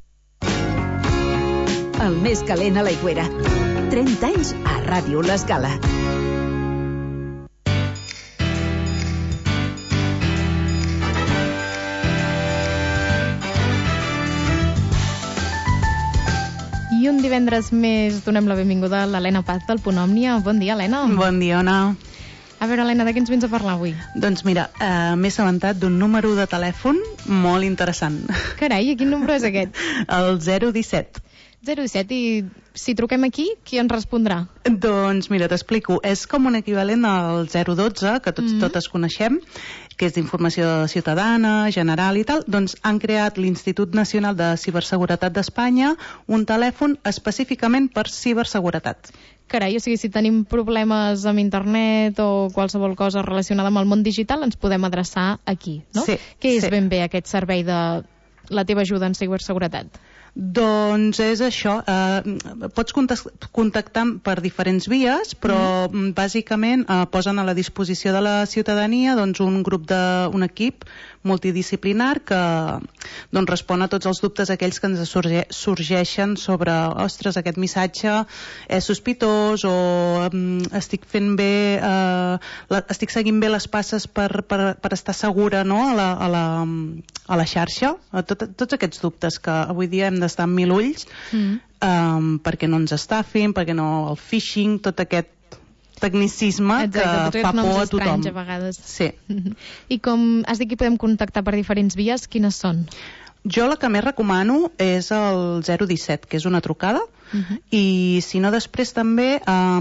Speaker 2: El més calent a l'Aigüera. 30 anys a Ràdio L'Escala.
Speaker 8: I un divendres més donem la benvinguda a l'Helena Paz del Punt Òmnia. Bon dia, Helena.
Speaker 12: Bon dia, Ona.
Speaker 8: A veure, Helena, de què ens vens a parlar avui?
Speaker 12: Doncs mira, m'he assabentat d'un número de telèfon molt interessant.
Speaker 8: Carai, quin número és aquest?
Speaker 12: El 017.
Speaker 8: 017, i si truquem aquí, qui ens respondrà?
Speaker 12: Doncs mira, t'explico. És com un equivalent al 012, que totes coneixem, que és d'informació ciutadana, general i tal. Doncs han creat l'Institut Nacional de Ciberseguretat d'Espanya un telèfon específicament per ciberseguretat.
Speaker 8: Carai, o sigui, si tenim problemes amb internet o qualsevol cosa relacionada amb el món digital, ens podem adreçar aquí, no?
Speaker 12: Sí.
Speaker 8: Què és ben bé aquest servei de la teva ajuda en ciberseguretat?
Speaker 12: Doncs és això, pots contactar per diferents vies, però bàsicament posen a la disposició de la ciutadania doncs, un equip multidisciplinar que doncs, respon a tots els dubtes aquells que ens sorgeixen sobre, ostres, aquest missatge és sospitós o estic fent bé, estic seguint bé les passes per estar segura, no? a la xarxa. Tots aquests dubtes que avui dia hem d'estar amb 1000 ulls perquè no ens estafin, perquè no el phishing, tot aquest tecnicisme. Exacte, que fa por a tothom.
Speaker 8: A vegades.
Speaker 12: Sí.
Speaker 8: I com has dit que podem contactar per diferents vies, quines són?
Speaker 12: Jo la que més recomano és el 017, que és una trucada, i si no després també,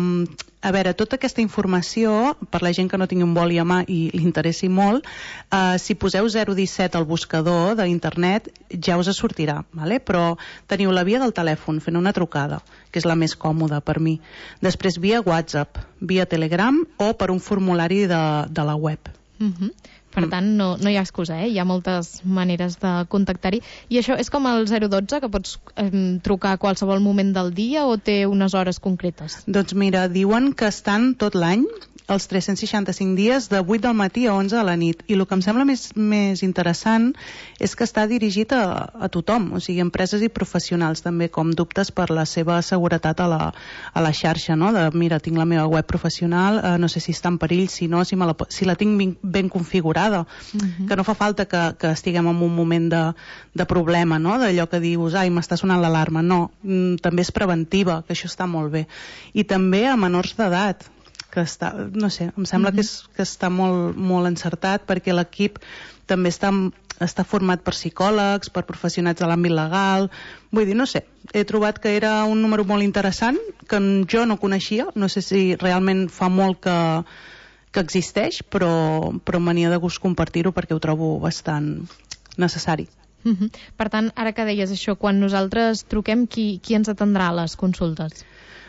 Speaker 12: a veure, tota aquesta informació, per la gent que no tingui un boli a mà i li interessi molt, si poseu 017 al buscador d'internet ja us sortirà, vale? Però teniu la via del telèfon fent una trucada, que és la més còmoda per mi. Després via WhatsApp, via Telegram o per un formulari de la web.
Speaker 8: Per tant, no hi ha excusa, hi ha moltes maneres de contactar-hi. I això és com el 012, que pots trucar a qualsevol moment del dia o té unes hores concretes?
Speaker 12: Doncs mira, diuen que estan tot l'any, els 365 dies, de 8 del matí a 11 de la nit. I el que em sembla més interessant és que està dirigit a tothom, o sigui, empreses i professionals també, com dubtes per la seva seguretat a la xarxa, no? De, mira, tinc la meva web professional, no sé si està en perill, si no, si la tinc ben configurada, que no fa falta que estiguem en un moment de problema, no? D'allò que dius, ai, m'està sonant l'alarma. No, també és preventiva, que això està molt bé. I també a menors d'edat, que està, no sé, em sembla que està molt, molt encertat, perquè l'equip també està format per psicòlegs, per professionals de l'àmbit legal. Vull dir, no sé, he trobat que era un número molt interessant, que jo no coneixia, no sé si realment fa molt que existeix, però m'ania de gust compartir-ho perquè ho trobo bastant necessari.
Speaker 8: Per tant, ara que deies això, quan nosaltres truquem, qui ens atendrà a les consultes?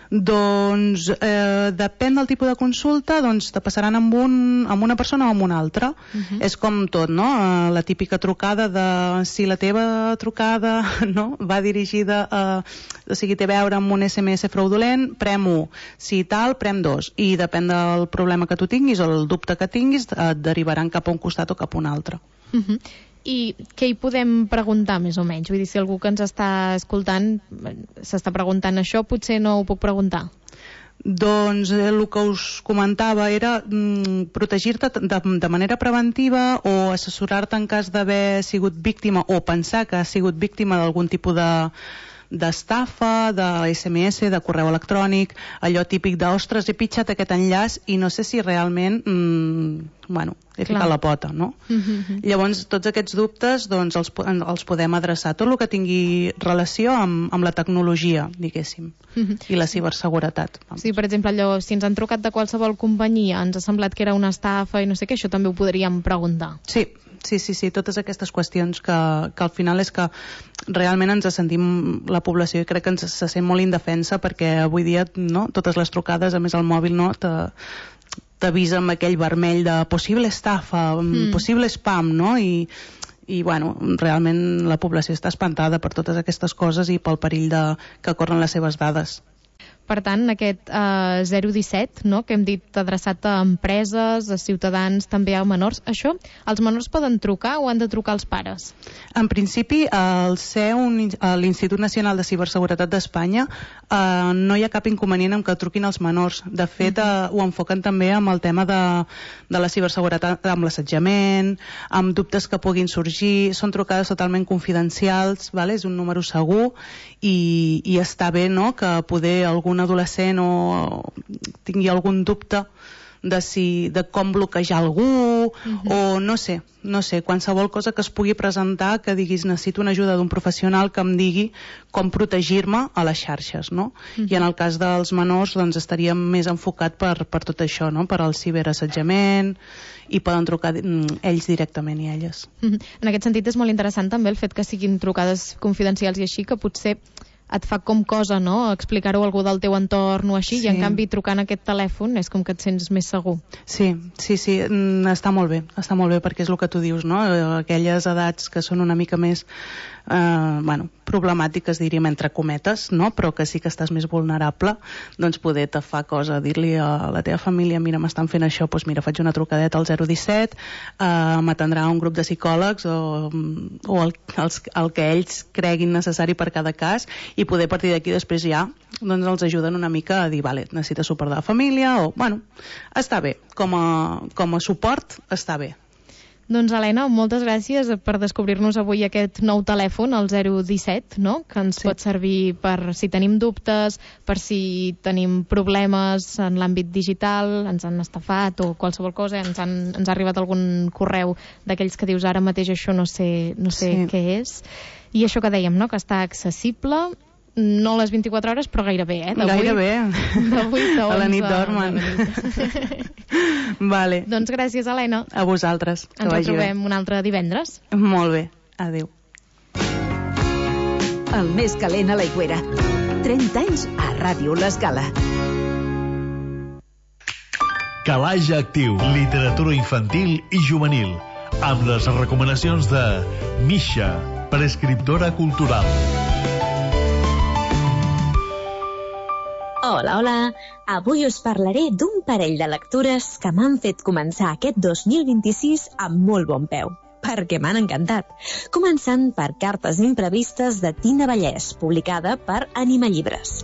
Speaker 12: Doncs depèn del tipus de consulta, doncs te passaran amb una persona o amb una altra. És com tot, no? La típica trucada de si la teva trucada, no? Va dirigida o sigui, té a veure amb un SMS fraudulent, prem 1. Si tal, prem 2. I depèn del problema que tu tinguis o el dubte que tinguis, et derivaran cap a un costat o cap a un altre.
Speaker 8: I què hi podem preguntar, més o menys? Vull dir, si algú que ens està escoltant s'està preguntant això, potser no ho puc preguntar.
Speaker 12: Doncs el que us comentava era protegir-te de manera preventiva o assessorar-te en cas d'haver sigut víctima o pensar que has sigut víctima d'algun tipus d'estafa, de SMS, de correu electrònic, allò típic de, ostres, he pitjat aquest enllaç i no sé si realment he ficat la pota, no? Llavors, tots aquests dubtes doncs, els podem adreçar, tot el que tingui relació amb la tecnologia, diguéssim, i la ciberseguretat.
Speaker 8: Sí, per exemple, allò, si ens han trucat de qualsevol companyia, ens ha semblat que era una estafa i no sé què, això també ho podríem preguntar.
Speaker 12: Sí, totes aquestes qüestions que al final és que realment ens sentim, la població, i crec que se sent molt indefensa perquè avui dia, no, totes les trucades, a més el mòbil, no, t'avisa amb aquell vermell de possible estafa, possible spam, no? I bueno, realment la població està espantada per totes aquestes coses i pel perill que corren les seves dades.
Speaker 8: Per tant, aquest 017, no, que hem dit adreçat a empreses, a ciutadans, també a menors, això, els menors poden trucar o han de trucar els pares?
Speaker 12: En principi, al ser l'Institut Nacional de Ciberseguretat d'Espanya, no hi ha cap inconvenient en que truquin els menors. De fet, ho enfoquen també amb el tema de la ciberseguretat, amb l'assetjament, amb dubtes que puguin sorgir, són trucades totalment confidencials, vale? És un número segur i està bé, no?, que poder algun adolescent o tingui algun dubte de com bloquejar algú o no sé, qualsevol cosa que es pugui presentar que diguis necessito una ajuda d'un professional que em digui com protegir-me a les xarxes, no? I en el cas dels menors doncs estaríem més enfocat per tot això, no? Per al ciberassetjament i poden trucar ells directament i elles.
Speaker 8: En aquest sentit és molt interessant també el fet que siguin trucades confidencials i així, que potser et fa com cosa, no?, explicar-ho a algú del teu entorn o així, i en canvi trucant aquest telèfon és com que et sents més segur.
Speaker 12: Sí, està molt bé perquè és el que tu dius, no?, aquelles edats que són una mica més problemàtiques, diríem, entre cometes, no? Però que sí que estàs més vulnerable, doncs poder te fa cosa, dir-li a la teva família, mira, m'estan fent això, doncs mira, faig una trucadeta al 017, m'atendrà un grup de psicòlegs o el que ells creguin necessari per cada cas, i poder a partir d'aquí després ja doncs els ajuden una mica a dir, vale, necessites suport de la família, o, bueno, està bé, com a suport està bé.
Speaker 8: Doncs, Helena, moltes gràcies per descobrir-nos avui aquest nou telèfon, el 017, no? Que ens pot servir per si tenim dubtes, per si tenim problemes en l'àmbit digital, ens han estafat o qualsevol cosa, ens ha arribat algun correu d'aquells que dius ara mateix això no sé què és. I això que dèiem, no? Que està accessible, no les 24 hores, però gairebé,
Speaker 12: Gairebé.
Speaker 8: De 8 a 11.
Speaker 12: A la nit dormen. Vale.
Speaker 8: Doncs gràcies, Helena.
Speaker 12: A vosaltres.
Speaker 8: Ens retrobem un altre divendres.
Speaker 12: Molt bé. Adéu.
Speaker 2: El més calent a l'aigüera. 30 anys a Ràdio L'Escala.
Speaker 14: Calaix Actiu, literatura infantil i juvenil, amb les recomanacions de Misha, prescriptora cultural.
Speaker 15: Hola. Avui us parlaré d'un parell de lectures que m'han fet començar aquest 2026 amb molt bon peu, perquè m'han encantat. Començant per Cartes imprevistes de Tina Vallès, publicada per Anima Llibres.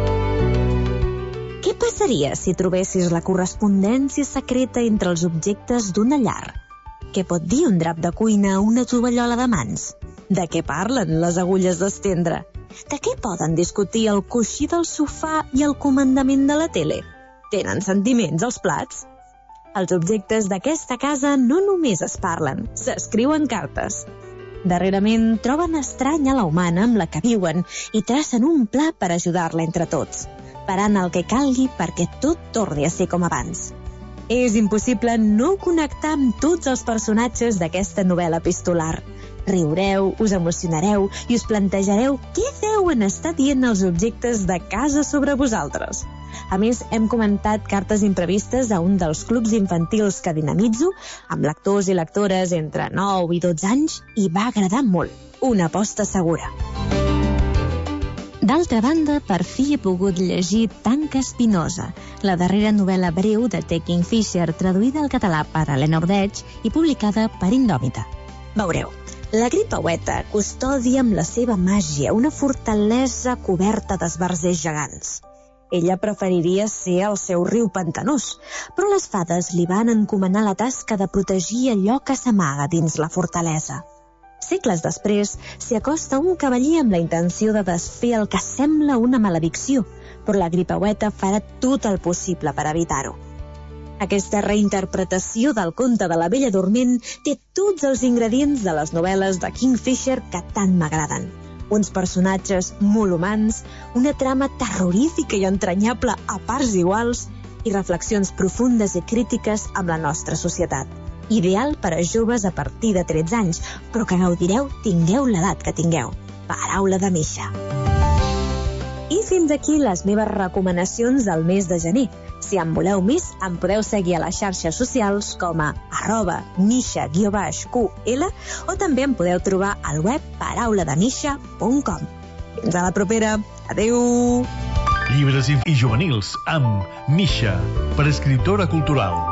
Speaker 15: Què passaria si trobessis la correspondència secreta entre els objectes d'una llar? Què pot dir un drap de cuina a una tovallola de mans? De què parlen les agulles d'estendre? De què poden discutir el coixí del sofà i el comandament de la tele? Tenen sentiments els plats? Els objectes d'aquesta casa no només es parlen, s'escriuen cartes. Darrerament troben estranya la humana amb la que viuen i tracen un pla per ajudar-la entre tots, parant el que calgui perquè tot torni a ser com abans. És impossible no connectar amb tots els personatges d'aquesta novel·la epistolar. Riureu, us emocionareu i us plantejareu què deuen estar dient els objectes de casa sobre vosaltres. A més, hem comentat Cartes imprevistes a un dels clubs infantils que dinamitzo, amb lectors i lectores entre 9 i 12 anys, i va agradar molt. Una aposta segura. D'altra banda, per fi he pogut llegir Tanca Espinosa, la darrera novel·la breu de T. Kingfisher, traduïda al català per Helena Ordeig i publicada per Indòmita. Veureu, la gripaueta custodia amb la seva màgia una fortalesa coberta d'esbarzers gegants. Ella preferiria ser al seu riu pantanós, però les fades li van encomanar la tasca de protegir allò que s'amaga dins la fortalesa. Segles després, s'hi acosta un cavaller amb la intenció de desfer el que sembla una maledicció, però la gripaueta farà tot el possible per evitar-ho. Aquesta reinterpretació del conte de la Bella Dorment té tots els ingredients de les novel·les de Kingfisher que tant m'agraden. Uns personatges molt humans, una trama terrorífica i entranyable a parts iguals i reflexions profundes i crítiques amb la nostra societat. Ideal per a joves a partir de 13 anys, però que gaudireu tingueu l'edat que tingueu. Paraula de Misha. I fins aquí les meves recomanacions del mes de gener. Si en voleu més, em podeu seguir a les xarxes socials com a @misha_ql o també em podeu trobar al web parauladamisha.com. Fins a la propera. Adéu!
Speaker 14: Llibres i juvenils amb Misha, prescriptora cultural.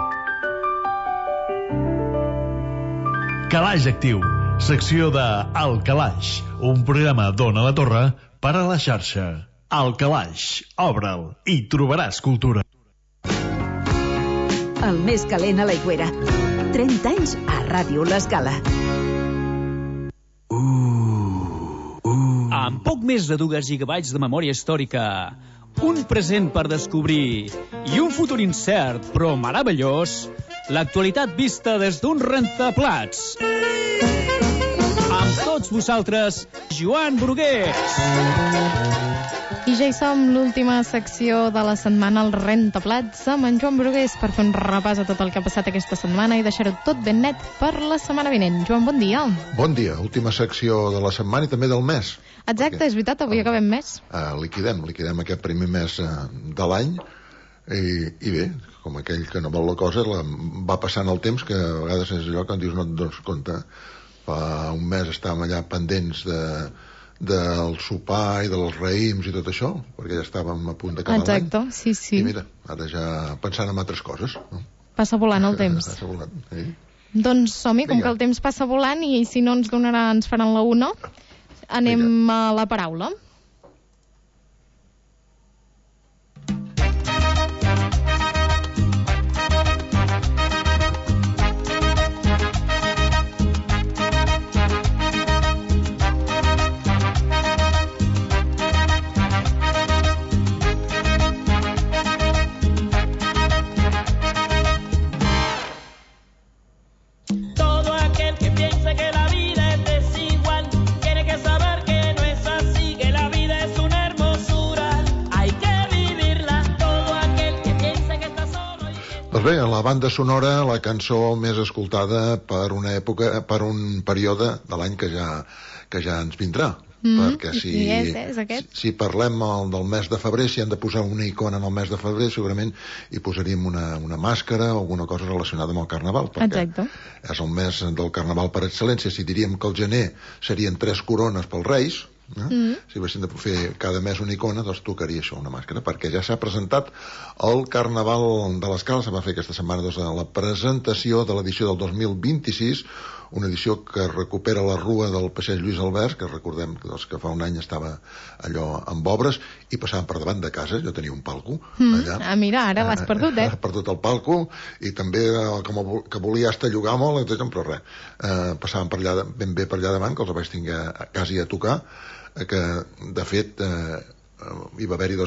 Speaker 14: Calaix Actiu, secció de El Calaix, un programa d'Ona la Torre per a la xarxa. El Calaix, obre'l i trobaràs cultura.
Speaker 2: El més calent a l'aigüera. 30 anys a Ràdio L'Escala.
Speaker 16: Amb poc més de 2 gigabytes de memòria històrica, un present per descobrir i un futur incert però meravellós, l'actualitat vista des d'un rentaplats. Amb tots vosaltres, Joan Brugués.
Speaker 8: I ja hi som, l'última secció de la setmana, el rentaplats, amb en Joan Brugués, per fer un repàs a tot el que ha passat aquesta setmana i deixar-ho tot ben net per la setmana vinent. Joan, bon dia.
Speaker 1: Bon dia, última secció de la setmana i també del mes.
Speaker 8: Exacte, és veritat, avui acabem mes.
Speaker 1: Liquidem aquest primer mes de l'any i bé, com aquell que no vol la cosa, va passant el temps, que a vegades és allò que dius no et dones compte fa un mes estàvem allà pendents del sopar i dels raïms i tot això, perquè ja estàvem a punt d'acabar l'any.
Speaker 8: Exacte, sí.
Speaker 1: I mira, ara ja pensant en altres coses. No?
Speaker 8: Passa volant el temps.
Speaker 1: Passa volant, sí.
Speaker 8: Doncs som-hi, com que el temps passa volant i si no ens faran la 1, anem a la paraula.
Speaker 1: Bé, la banda sonora, la cançó més escoltada per una època, per un període de l'any que ja ens vindrà. Perquè si parlem del mes de febrer, si hem de posar una icona en el mes de febrer, segurament hi posaríem una màscara o alguna cosa relacionada amb el Carnaval, perquè és el mes del Carnaval per excel·lència. Si diríem que el gener serien 3 corones pels Reis, si haguéssim de fer cada mes una icona, doncs tocaria això, una màscara, perquè ja s'ha presentat el Carnaval de l'Escala. Se va fer aquesta setmana la presentació de l'edició del 2026, una edició que recupera la rua del passeig Lluís Albert, que recordem que fa un any estava allò amb obres, i passàvem per davant de casa. Jo tenia un palco allà.
Speaker 8: Mira, ara l'has perdut,
Speaker 1: He perdut el palco, i també que volia estar llogar molt, però res, passàvem ben bé per allà davant, que els vaig tenir quasi a tocar, que de fet hi va haver-hi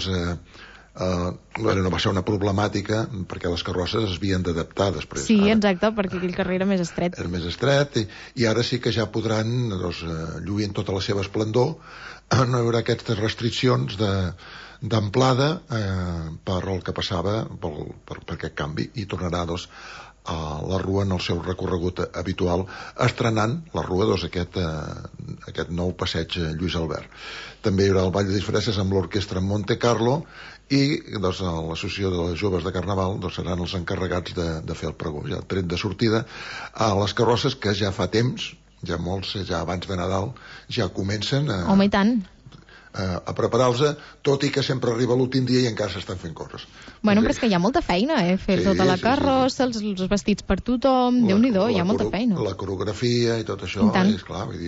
Speaker 1: no va ser una problemàtica perquè les carrosses es havien d'adaptar després.
Speaker 8: Sí, exacte, perquè aquell carrer era més estret.
Speaker 1: Era més estret, i ara sí que ja podran lluir en tota la seva esplendor. No hi haurà aquestes restriccions d'amplada per el que passava, per aquest canvi, i tornarà a la rua en el seu recorregut habitual, estrenant la rua aquest nou passeig Lluís Albert. També hi haurà el ball de disfresses amb l'orquestra Monte Carlo, i l'associació de joves de Carnaval seran els encarregats de fer el pregó, ja el tret de sortida a les carrosses, que ja fa temps, ja molts, ja abans de Nadal, ja comencen
Speaker 8: home, i tant,
Speaker 1: a preparar-los, tot i que sempre arriba l'últim dia i encara s'estan fent coses.
Speaker 8: Bueno, però és que hi ha molta feina, fer tota la carrossa, els vestits per tothom, Déu-n'hi-do, hi ha molta feina.
Speaker 1: La coreografia i tot això, és clar, vull dir,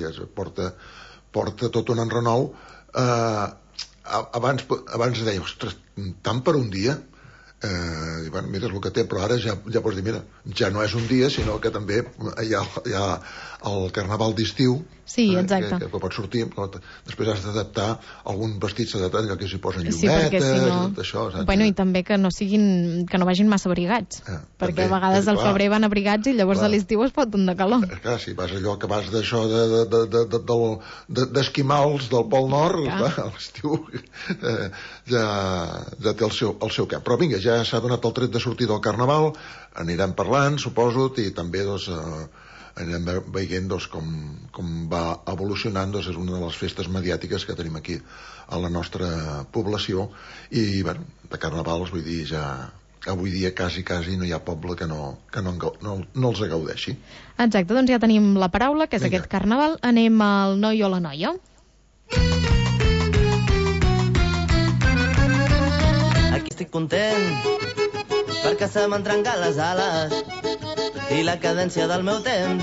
Speaker 1: porta tot un enrenou. Abans deia, ostres, tant per un dia? Mira, és el que té, però ara ja pots dir, mira, ja no és un dia, sinó que també hi ha el Carnaval d'estiu, que pot sortir, després has d'adaptar alguns vestits adaptats, allò que s'hi posen llumetes i tot això.
Speaker 8: Bueno, i també que no vagin massa abrigats, perquè a vegades al febrer van abrigats i llavors a l'estiu es foten de calor.
Speaker 1: Clar, si vas allò que vas d'això d'esquimals del Pol Nord, a l'estiu ja té el seu cap. Però vinga, ja s'ha donat el tret de sortir del Carnaval, anirem parlant, suposo, i també anirem veient com va evolucionant. És una de les festes mediàtiques que tenim aquí a la nostra població, i de carnavals, vull dir, ja avui dia quasi no hi ha poble que no els gaudeixi.
Speaker 8: Exacte, doncs ja tenim la paraula, que és aquest Carnaval. Anem al noi o la noia.
Speaker 17: Aquí estic content perquè se m'han trencat les ales i la cadència del meu temps.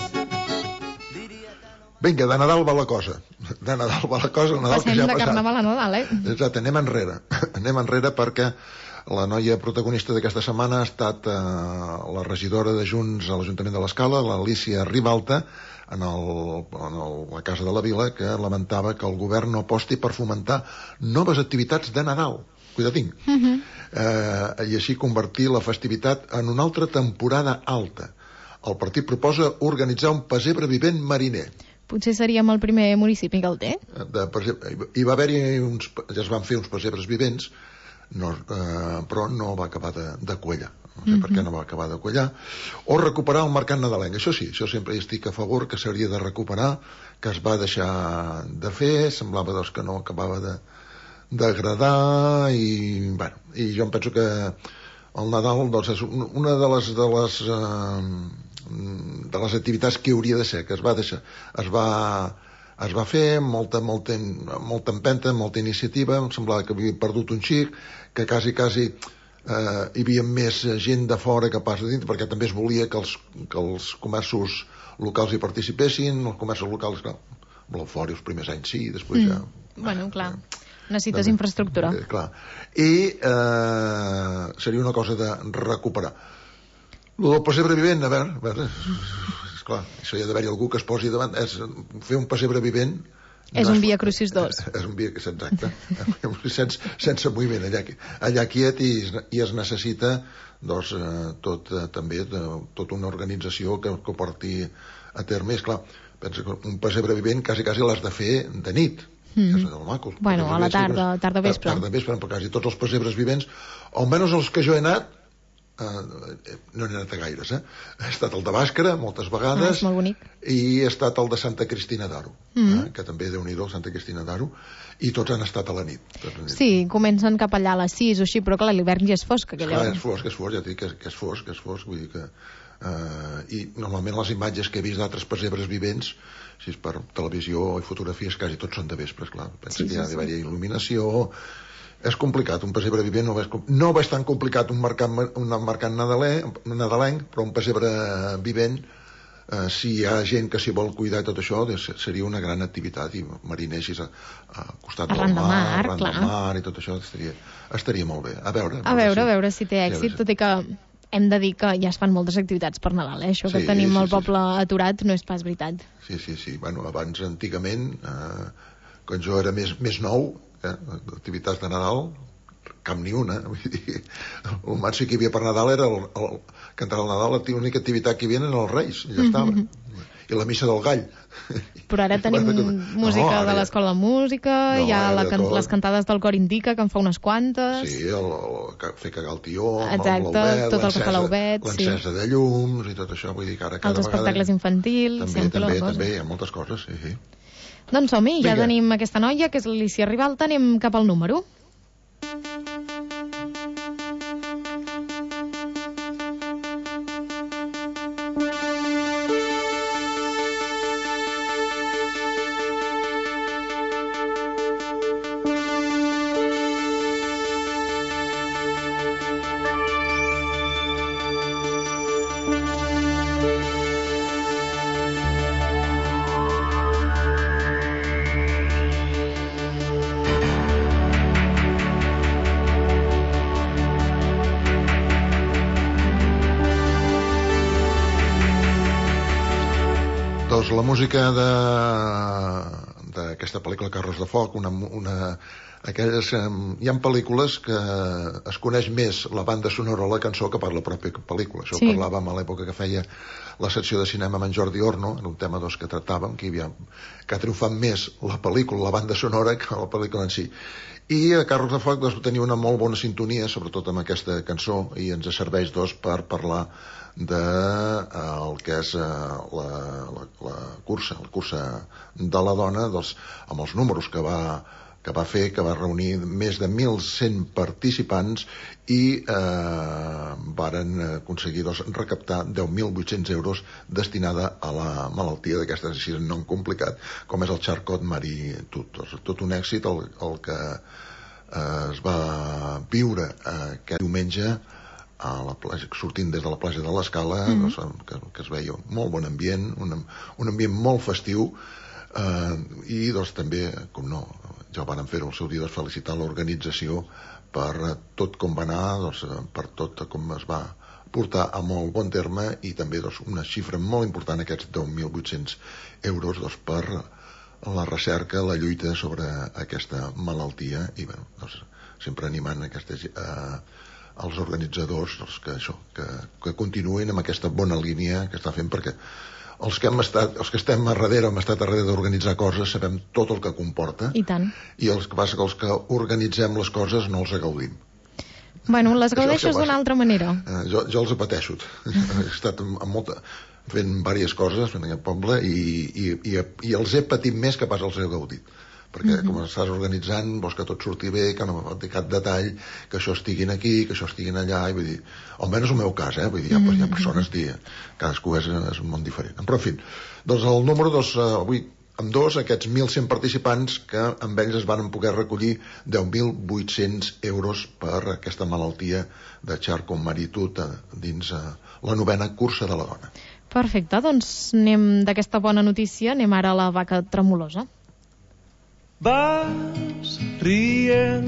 Speaker 1: Vinga, de Nadal va la cosa. De Nadal va la cosa.
Speaker 8: Passem de Carnaval a Nadal,
Speaker 1: Exacte, anem enrere. Anem enrere perquè la noia protagonista d'aquesta setmana ha estat la regidora de Junts a l'Ajuntament de l'Escala, l'Alícia Ribalta, a la Casa de la Vila, que lamentava que el govern no aposti per fomentar noves activitats de Nadal. Cuidatín. I així convertir la festivitat en una altra temporada alta. El partit proposa organitzar un pessebre vivent mariner.
Speaker 8: Potser seríem el primer municipi que el té.
Speaker 1: Hi va haver-hi ja es van fer uns pessebres vivents, però no va acabar de quallar. No sé per què no va acabar de quallar. O recuperar el mercat nadalenc. Això sí, això sempre hi estic a favor, que s'hauria de recuperar, que es va deixar de fer, semblava que no acabava d'agradar, i jo em penso que el Nadal és una de les de les activitats que hauria de ser, que es va fer molta empenta, molta iniciativa. Em semblava que havia perdut un xic, que quasi hi havia més gent de fora que pas de dintre, perquè també es volia que els comerços locals hi participessin. Els comerços locals, clar, molt fora els primers anys sí, després ja...
Speaker 8: Bueno, clar, necessites infraestructura.
Speaker 1: Clar. I seria una cosa de recuperar. El pessebre vivent, a veure, esclar, això hi ha d'haver-hi algú que es posi davant. Fer un pessebre vivent...
Speaker 8: És un Via Crucis 2.
Speaker 1: És un Via Crucis, exacte. sense moviment, allà quiet, i es necessita tot una organització que porti a terme. És clar, pensa que un pessebre vivent quasi l'has de fer de nit.
Speaker 8: Bueno, a la tarda vespre.
Speaker 1: Però quasi tots els pessebres vivents, almenys els que jo he anat, no n'he anat a gaires, he estat al de Bàscara moltes vegades,
Speaker 8: molt bonic.
Speaker 1: I he estat al de Santa Cristina d'Aro, que també Déu-n'hi-do, Santa Cristina d'Aro, i tots han estat a la nit.
Speaker 8: Sí, comencen cap allà a les 6 o així, però clar, l'hivern ja és fosc.
Speaker 1: És fosc, ja et dic que és fosc, vull dir que... I normalment les imatges que he vist d'altres pessebres vivents, si és per televisió i fotografies, quasi tots són de vespres, clar. Pensa que hi ha d'haver il·luminació. És complicat, un pessebre vivent no és tan complicat un mercat nadalenc, però un pessebre vivent, si hi ha gent que s'hi vol cuidar i tot això, seria una gran activitat, i mariners al costat del mar, arran del mar i tot això estaria molt bé. A
Speaker 8: veure si té èxit, tot i que hem de dir que ja es fan moltes activitats per Nadal, això que tenim el poble aturat no és pas veritat.
Speaker 1: Sí, bueno, abans antigament, quan jo era més nou, activitats de Nadal, cap ni una, vull dir, el màxim que hi havia per Nadal era cantar el Nadal, l'única activitat que hi havia eren els Reis, i ja estava, i la missa del gall.
Speaker 8: Però ara tenim música de l'Escola de Música, hi ha les cantades del Cor Indica, que en fa unes quantes.
Speaker 1: Sí, fer cagar el tió,
Speaker 8: exacte, tot el que fa l'Obet,
Speaker 1: l'encesa de llums i tot això, vull dir que ara cada
Speaker 8: vegada... Els espectacles infantils,
Speaker 1: també, hi ha moltes coses, sí.
Speaker 8: Doncs som-hi, ja tenim aquesta noia, que és l'Alicia Ribalta, anem cap al número.
Speaker 1: La música d'aquesta pel·lícula Carros de Foc, hi ha pel·lícules que es coneix més la banda sonora o la cançó que per la pròpia pel·lícula. Això ho parlàvem a l'època que feia la secció de cinema amb en Jordi Orno, en un tema que tractàvem, que ha triomfat més la pel·lícula, la banda sonora, que la pel·lícula en si. I a Carros de Foc tenia una molt bona sintonia, sobretot amb aquesta cançó, i ens serveix per parlar del que és la cursa de la dona, amb els números que va fer, que va reunir més de 1.100 participants i varen aconseguir recaptar 10.800 euros destinada a la malaltia d'aquestes, així un nom complicat, com és el Charcot-Marie Tooth. Tot un èxit el que es va viure aquest diumenge a la platja, sortint des de la platja de l'Escala, que es veia molt bon ambient, un ambient molt festiu, i també, com no, ja ho van fer-ho al seu dia, felicitar l'organització per tot com va anar, per tot com es va portar a molt bon terme, i també una xifra molt important, aquests 10.800 euros per la recerca, la lluita sobre aquesta malaltia, i sempre animant als organitzadors que continuïn amb aquesta bona línia que està fent, perquè els que estem a darrere, hem estat a darrere d'organitzar coses, sabem tot el que comporta.
Speaker 8: I tant.
Speaker 1: I el que passa que els que organitzem les coses no els gaudim.
Speaker 8: Bueno, les gaudeixes d'una altra manera.
Speaker 1: Jo els pateixo. He estat fent diverses coses en aquest poble i els he patit més que pas els he gaudit. perquè com estàs organitzant vols que tot surti bé, que no falti cap detall, que això estiguin aquí, que això estiguin allà, i vull dir, almenys el meu cas, vull dir, hi ha persones que cadascú és un món diferent. Però, en fi, doncs el número 2, avui, amb aquests 1.100 participants que amb ells es van poder recollir 10.800 euros per aquesta malaltia de Charcot-Marie-Tooth dins la 9ª cursa de la dona.
Speaker 8: Perfecte, doncs anem d'aquesta bona notícia, anem ara a la vaca tremolosa.
Speaker 18: Vas rient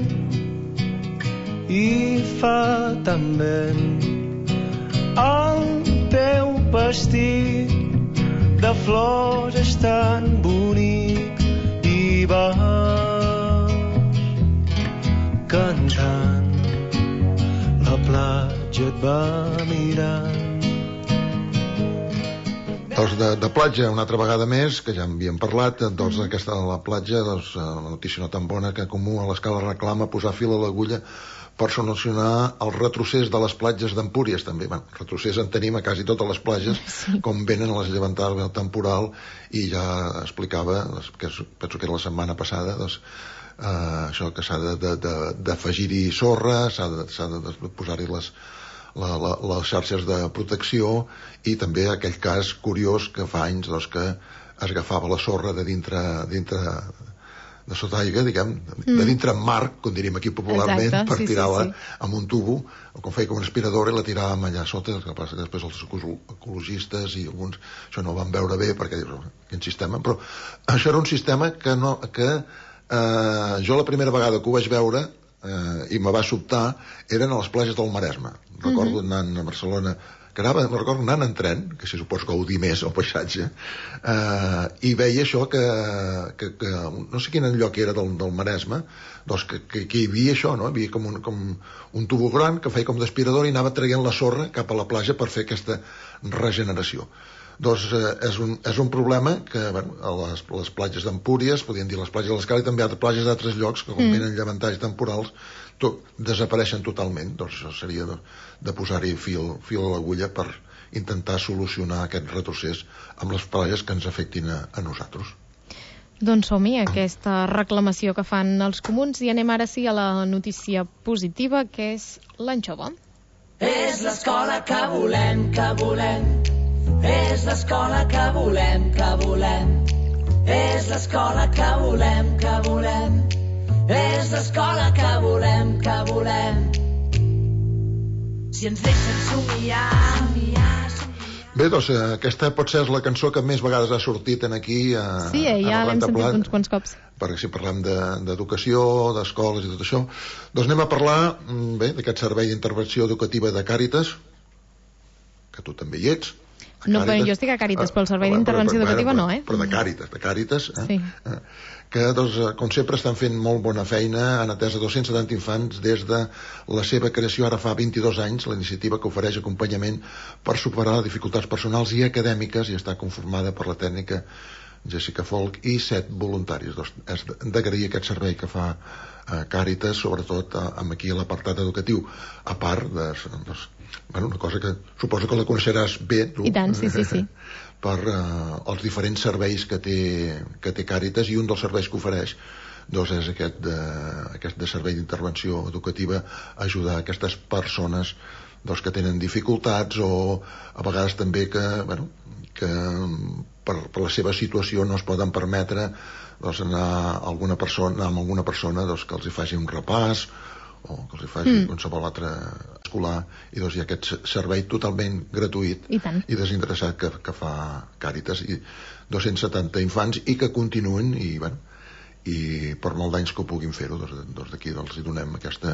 Speaker 18: i fa tan vent el teu vestit de flors és tan bonic i vas cantant, la platja et va mirant.
Speaker 1: Doncs de platja, una altra vegada més, que ja en havíem parlat, doncs aquesta de la platja, doncs la notícia no tan bona que Comú a l'Escala reclama posar fil a l'agulla per solucionar el retrocés de les platges d'Empúries, també. Retrocés en tenim a quasi totes les platges, com venen a les llevantades del temporal, i ja explicava, que penso que era la setmana passada, doncs, això que s'ha d'afegir-hi sorra, s'ha de posar-hi les xarxes de protecció, i també aquell cas curiós que fa anys que es agafava la sorra de dintre de sota aigua, diguem, de dintre en mar, com diríem aquí popularment, per tirar-la amb un tubo, com feia com una aspiradora, i la tiràvem allà sota. El que passa que després els ecologistes i alguns això no ho van veure bé, perquè quin sistema, però això era un sistema que jo la primera vegada que ho vaig veure i me va sobtar eren a les platges del Maresme. Recordo anant a Barcelona, que recordo anant en tren, que si supos gaudir més el paisatge, i veia això que no sé quin lloc era del Maresme, doncs que hi havia això, no? Hi havia com un tubo gran que feia com d'aspirador i anava traient la sorra cap a la platja per fer aquesta regeneració. Doncs és un problema que a les platges d'Empúries, podríem dir les platges de l'Escala, i també altres platges d'altres llocs que com venen llevantalls temporals desapareixen totalment. Doncs això seria de posar-hi fil a l'agulla per intentar solucionar aquest retrocés amb les platges que ens afectin a nosaltres.
Speaker 8: Doncs som-hi, aquesta reclamació que fan els comuns, i anem ara sí a la notícia positiva, que és l'anxova.
Speaker 19: És l'escola que volem, que volem. És l'escola que volem, que volem. És l'escola que volem, que volem. És l'escola que volem, que volem. Si ens deixen somiar.
Speaker 1: Bé, doncs aquesta pot ser la cançó que més vegades ha sortit aquí
Speaker 8: sí, ja l'hem sentit uns quants cops.
Speaker 1: Perquè si parlem d'educació, d'escoles i tot això, doncs anem a parlar d'aquest servei d'intervenció educativa de Càritas, que tu també hi ets.
Speaker 8: No, però jo estic a Càritas, però el servei d'intervenció educativa no,
Speaker 1: Però de Càritas,
Speaker 8: sí.
Speaker 1: Que, doncs, com sempre, estan fent molt bona feina, han atès a 270 infants des de la seva creació, ara fa 22 anys, la iniciativa que ofereix acompanyament per superar dificultats personals i acadèmiques, i està conformada per la tècnica Jessica Folk i 7 voluntaris. Doncs és d'agrair aquest servei que fa Càritas, sobretot amb aquí l'apartat educatiu, a part de una cosa que suposo que la coneixeràs bé, tu.
Speaker 8: I tant, sí.
Speaker 1: Per els diferents serveis que té Càritas, i un dels serveis que ofereix doncs és aquest de servei d'intervenció educativa, ajudar aquestes persones doncs, que tenen dificultats, o a vegades també que per la seva situació no es poden permetre doncs, anar amb alguna persona doncs, que els hi faci un repàs o que els hi faci qualsevol altre escolar, i doncs hi ha aquest servei totalment gratuït i desinteressat que fa Càritas, i 270 infants, i que continuen, i per molt d'anys que ho puguin fer-ho, doncs d'aquí els hi donem aquesta,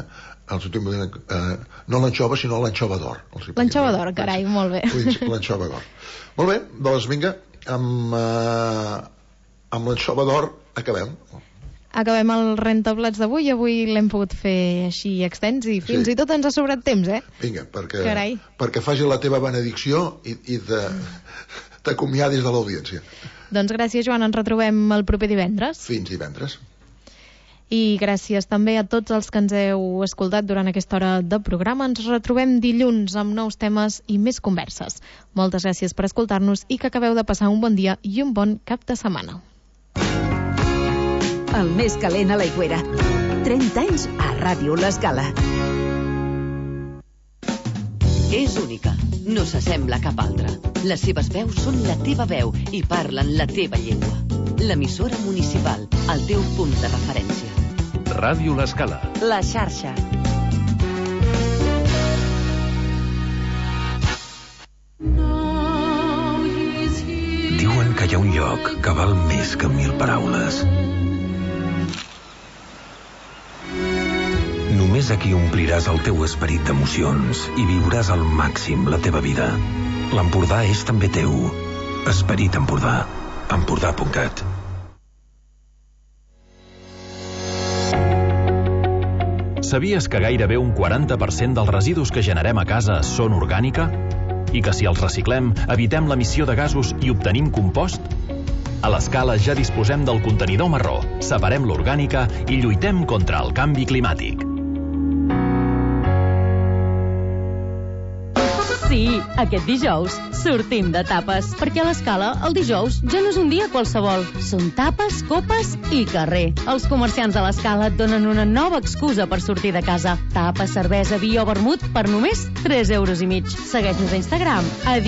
Speaker 1: no l'anxova sinó l'anxova d'or.
Speaker 8: L'anxova d'or, carai, molt bé.
Speaker 1: L'anxova d'or. Molt bé, doncs vinga, amb l'anxova d'or acabem
Speaker 8: el rentaplats d'avui. Avui l'hem pogut fer així extens, i fins i tot ens ha sobrat temps,
Speaker 1: Vinga, perquè faci la teva benedicció i t'acomiadis de l'audiència.
Speaker 8: Doncs gràcies, Joan, ens retrobem el proper divendres.
Speaker 1: Fins divendres.
Speaker 8: I gràcies també a tots els que ens heu escoltat durant aquesta hora de programa. Ens retrobem dilluns amb nous temes i més converses. Moltes gràcies per escoltar-nos i que acabeu de passar un bon dia i un bon cap de setmana.
Speaker 2: el més calent a l'Aigüera. 30 anys a Ràdio L'Escala. És única, no s'assembla a cap altra. Les seves veus són la teva veu i parlen la teva llengua. L'emissora municipal, el teu punt de referència.
Speaker 3: Ràdio L'Escala.
Speaker 2: La xarxa.
Speaker 20: Diuen que hi ha un lloc que val més que 1000 paraules. Només aquí ompliràs el teu esperit d'emocions i viuràs al màxim la teva vida. L'Empordà és també teu. Esperit Empordà. Empordà.cat.
Speaker 5: Sabies que gairebé un 40% dels residus que generem a casa són orgànica? I que si els reciclem, evitem l'emissió de gasos i obtenim compost? A l'Escala ja disposem del contenidor marró, separem l'orgànica i lluitem contra el canvi climàtic.
Speaker 21: Sí, aquest dijous sortim de tapes, perquè a l'Escala el dijous ja no és un dia qualsevol. Són tapes, copes i carrer. Els comerciants de l'Escala et donen una nova excusa per sortir de casa. Tapes, cervesa, vi o vermut per només 3,5 €. Segueix-nos a Instagram.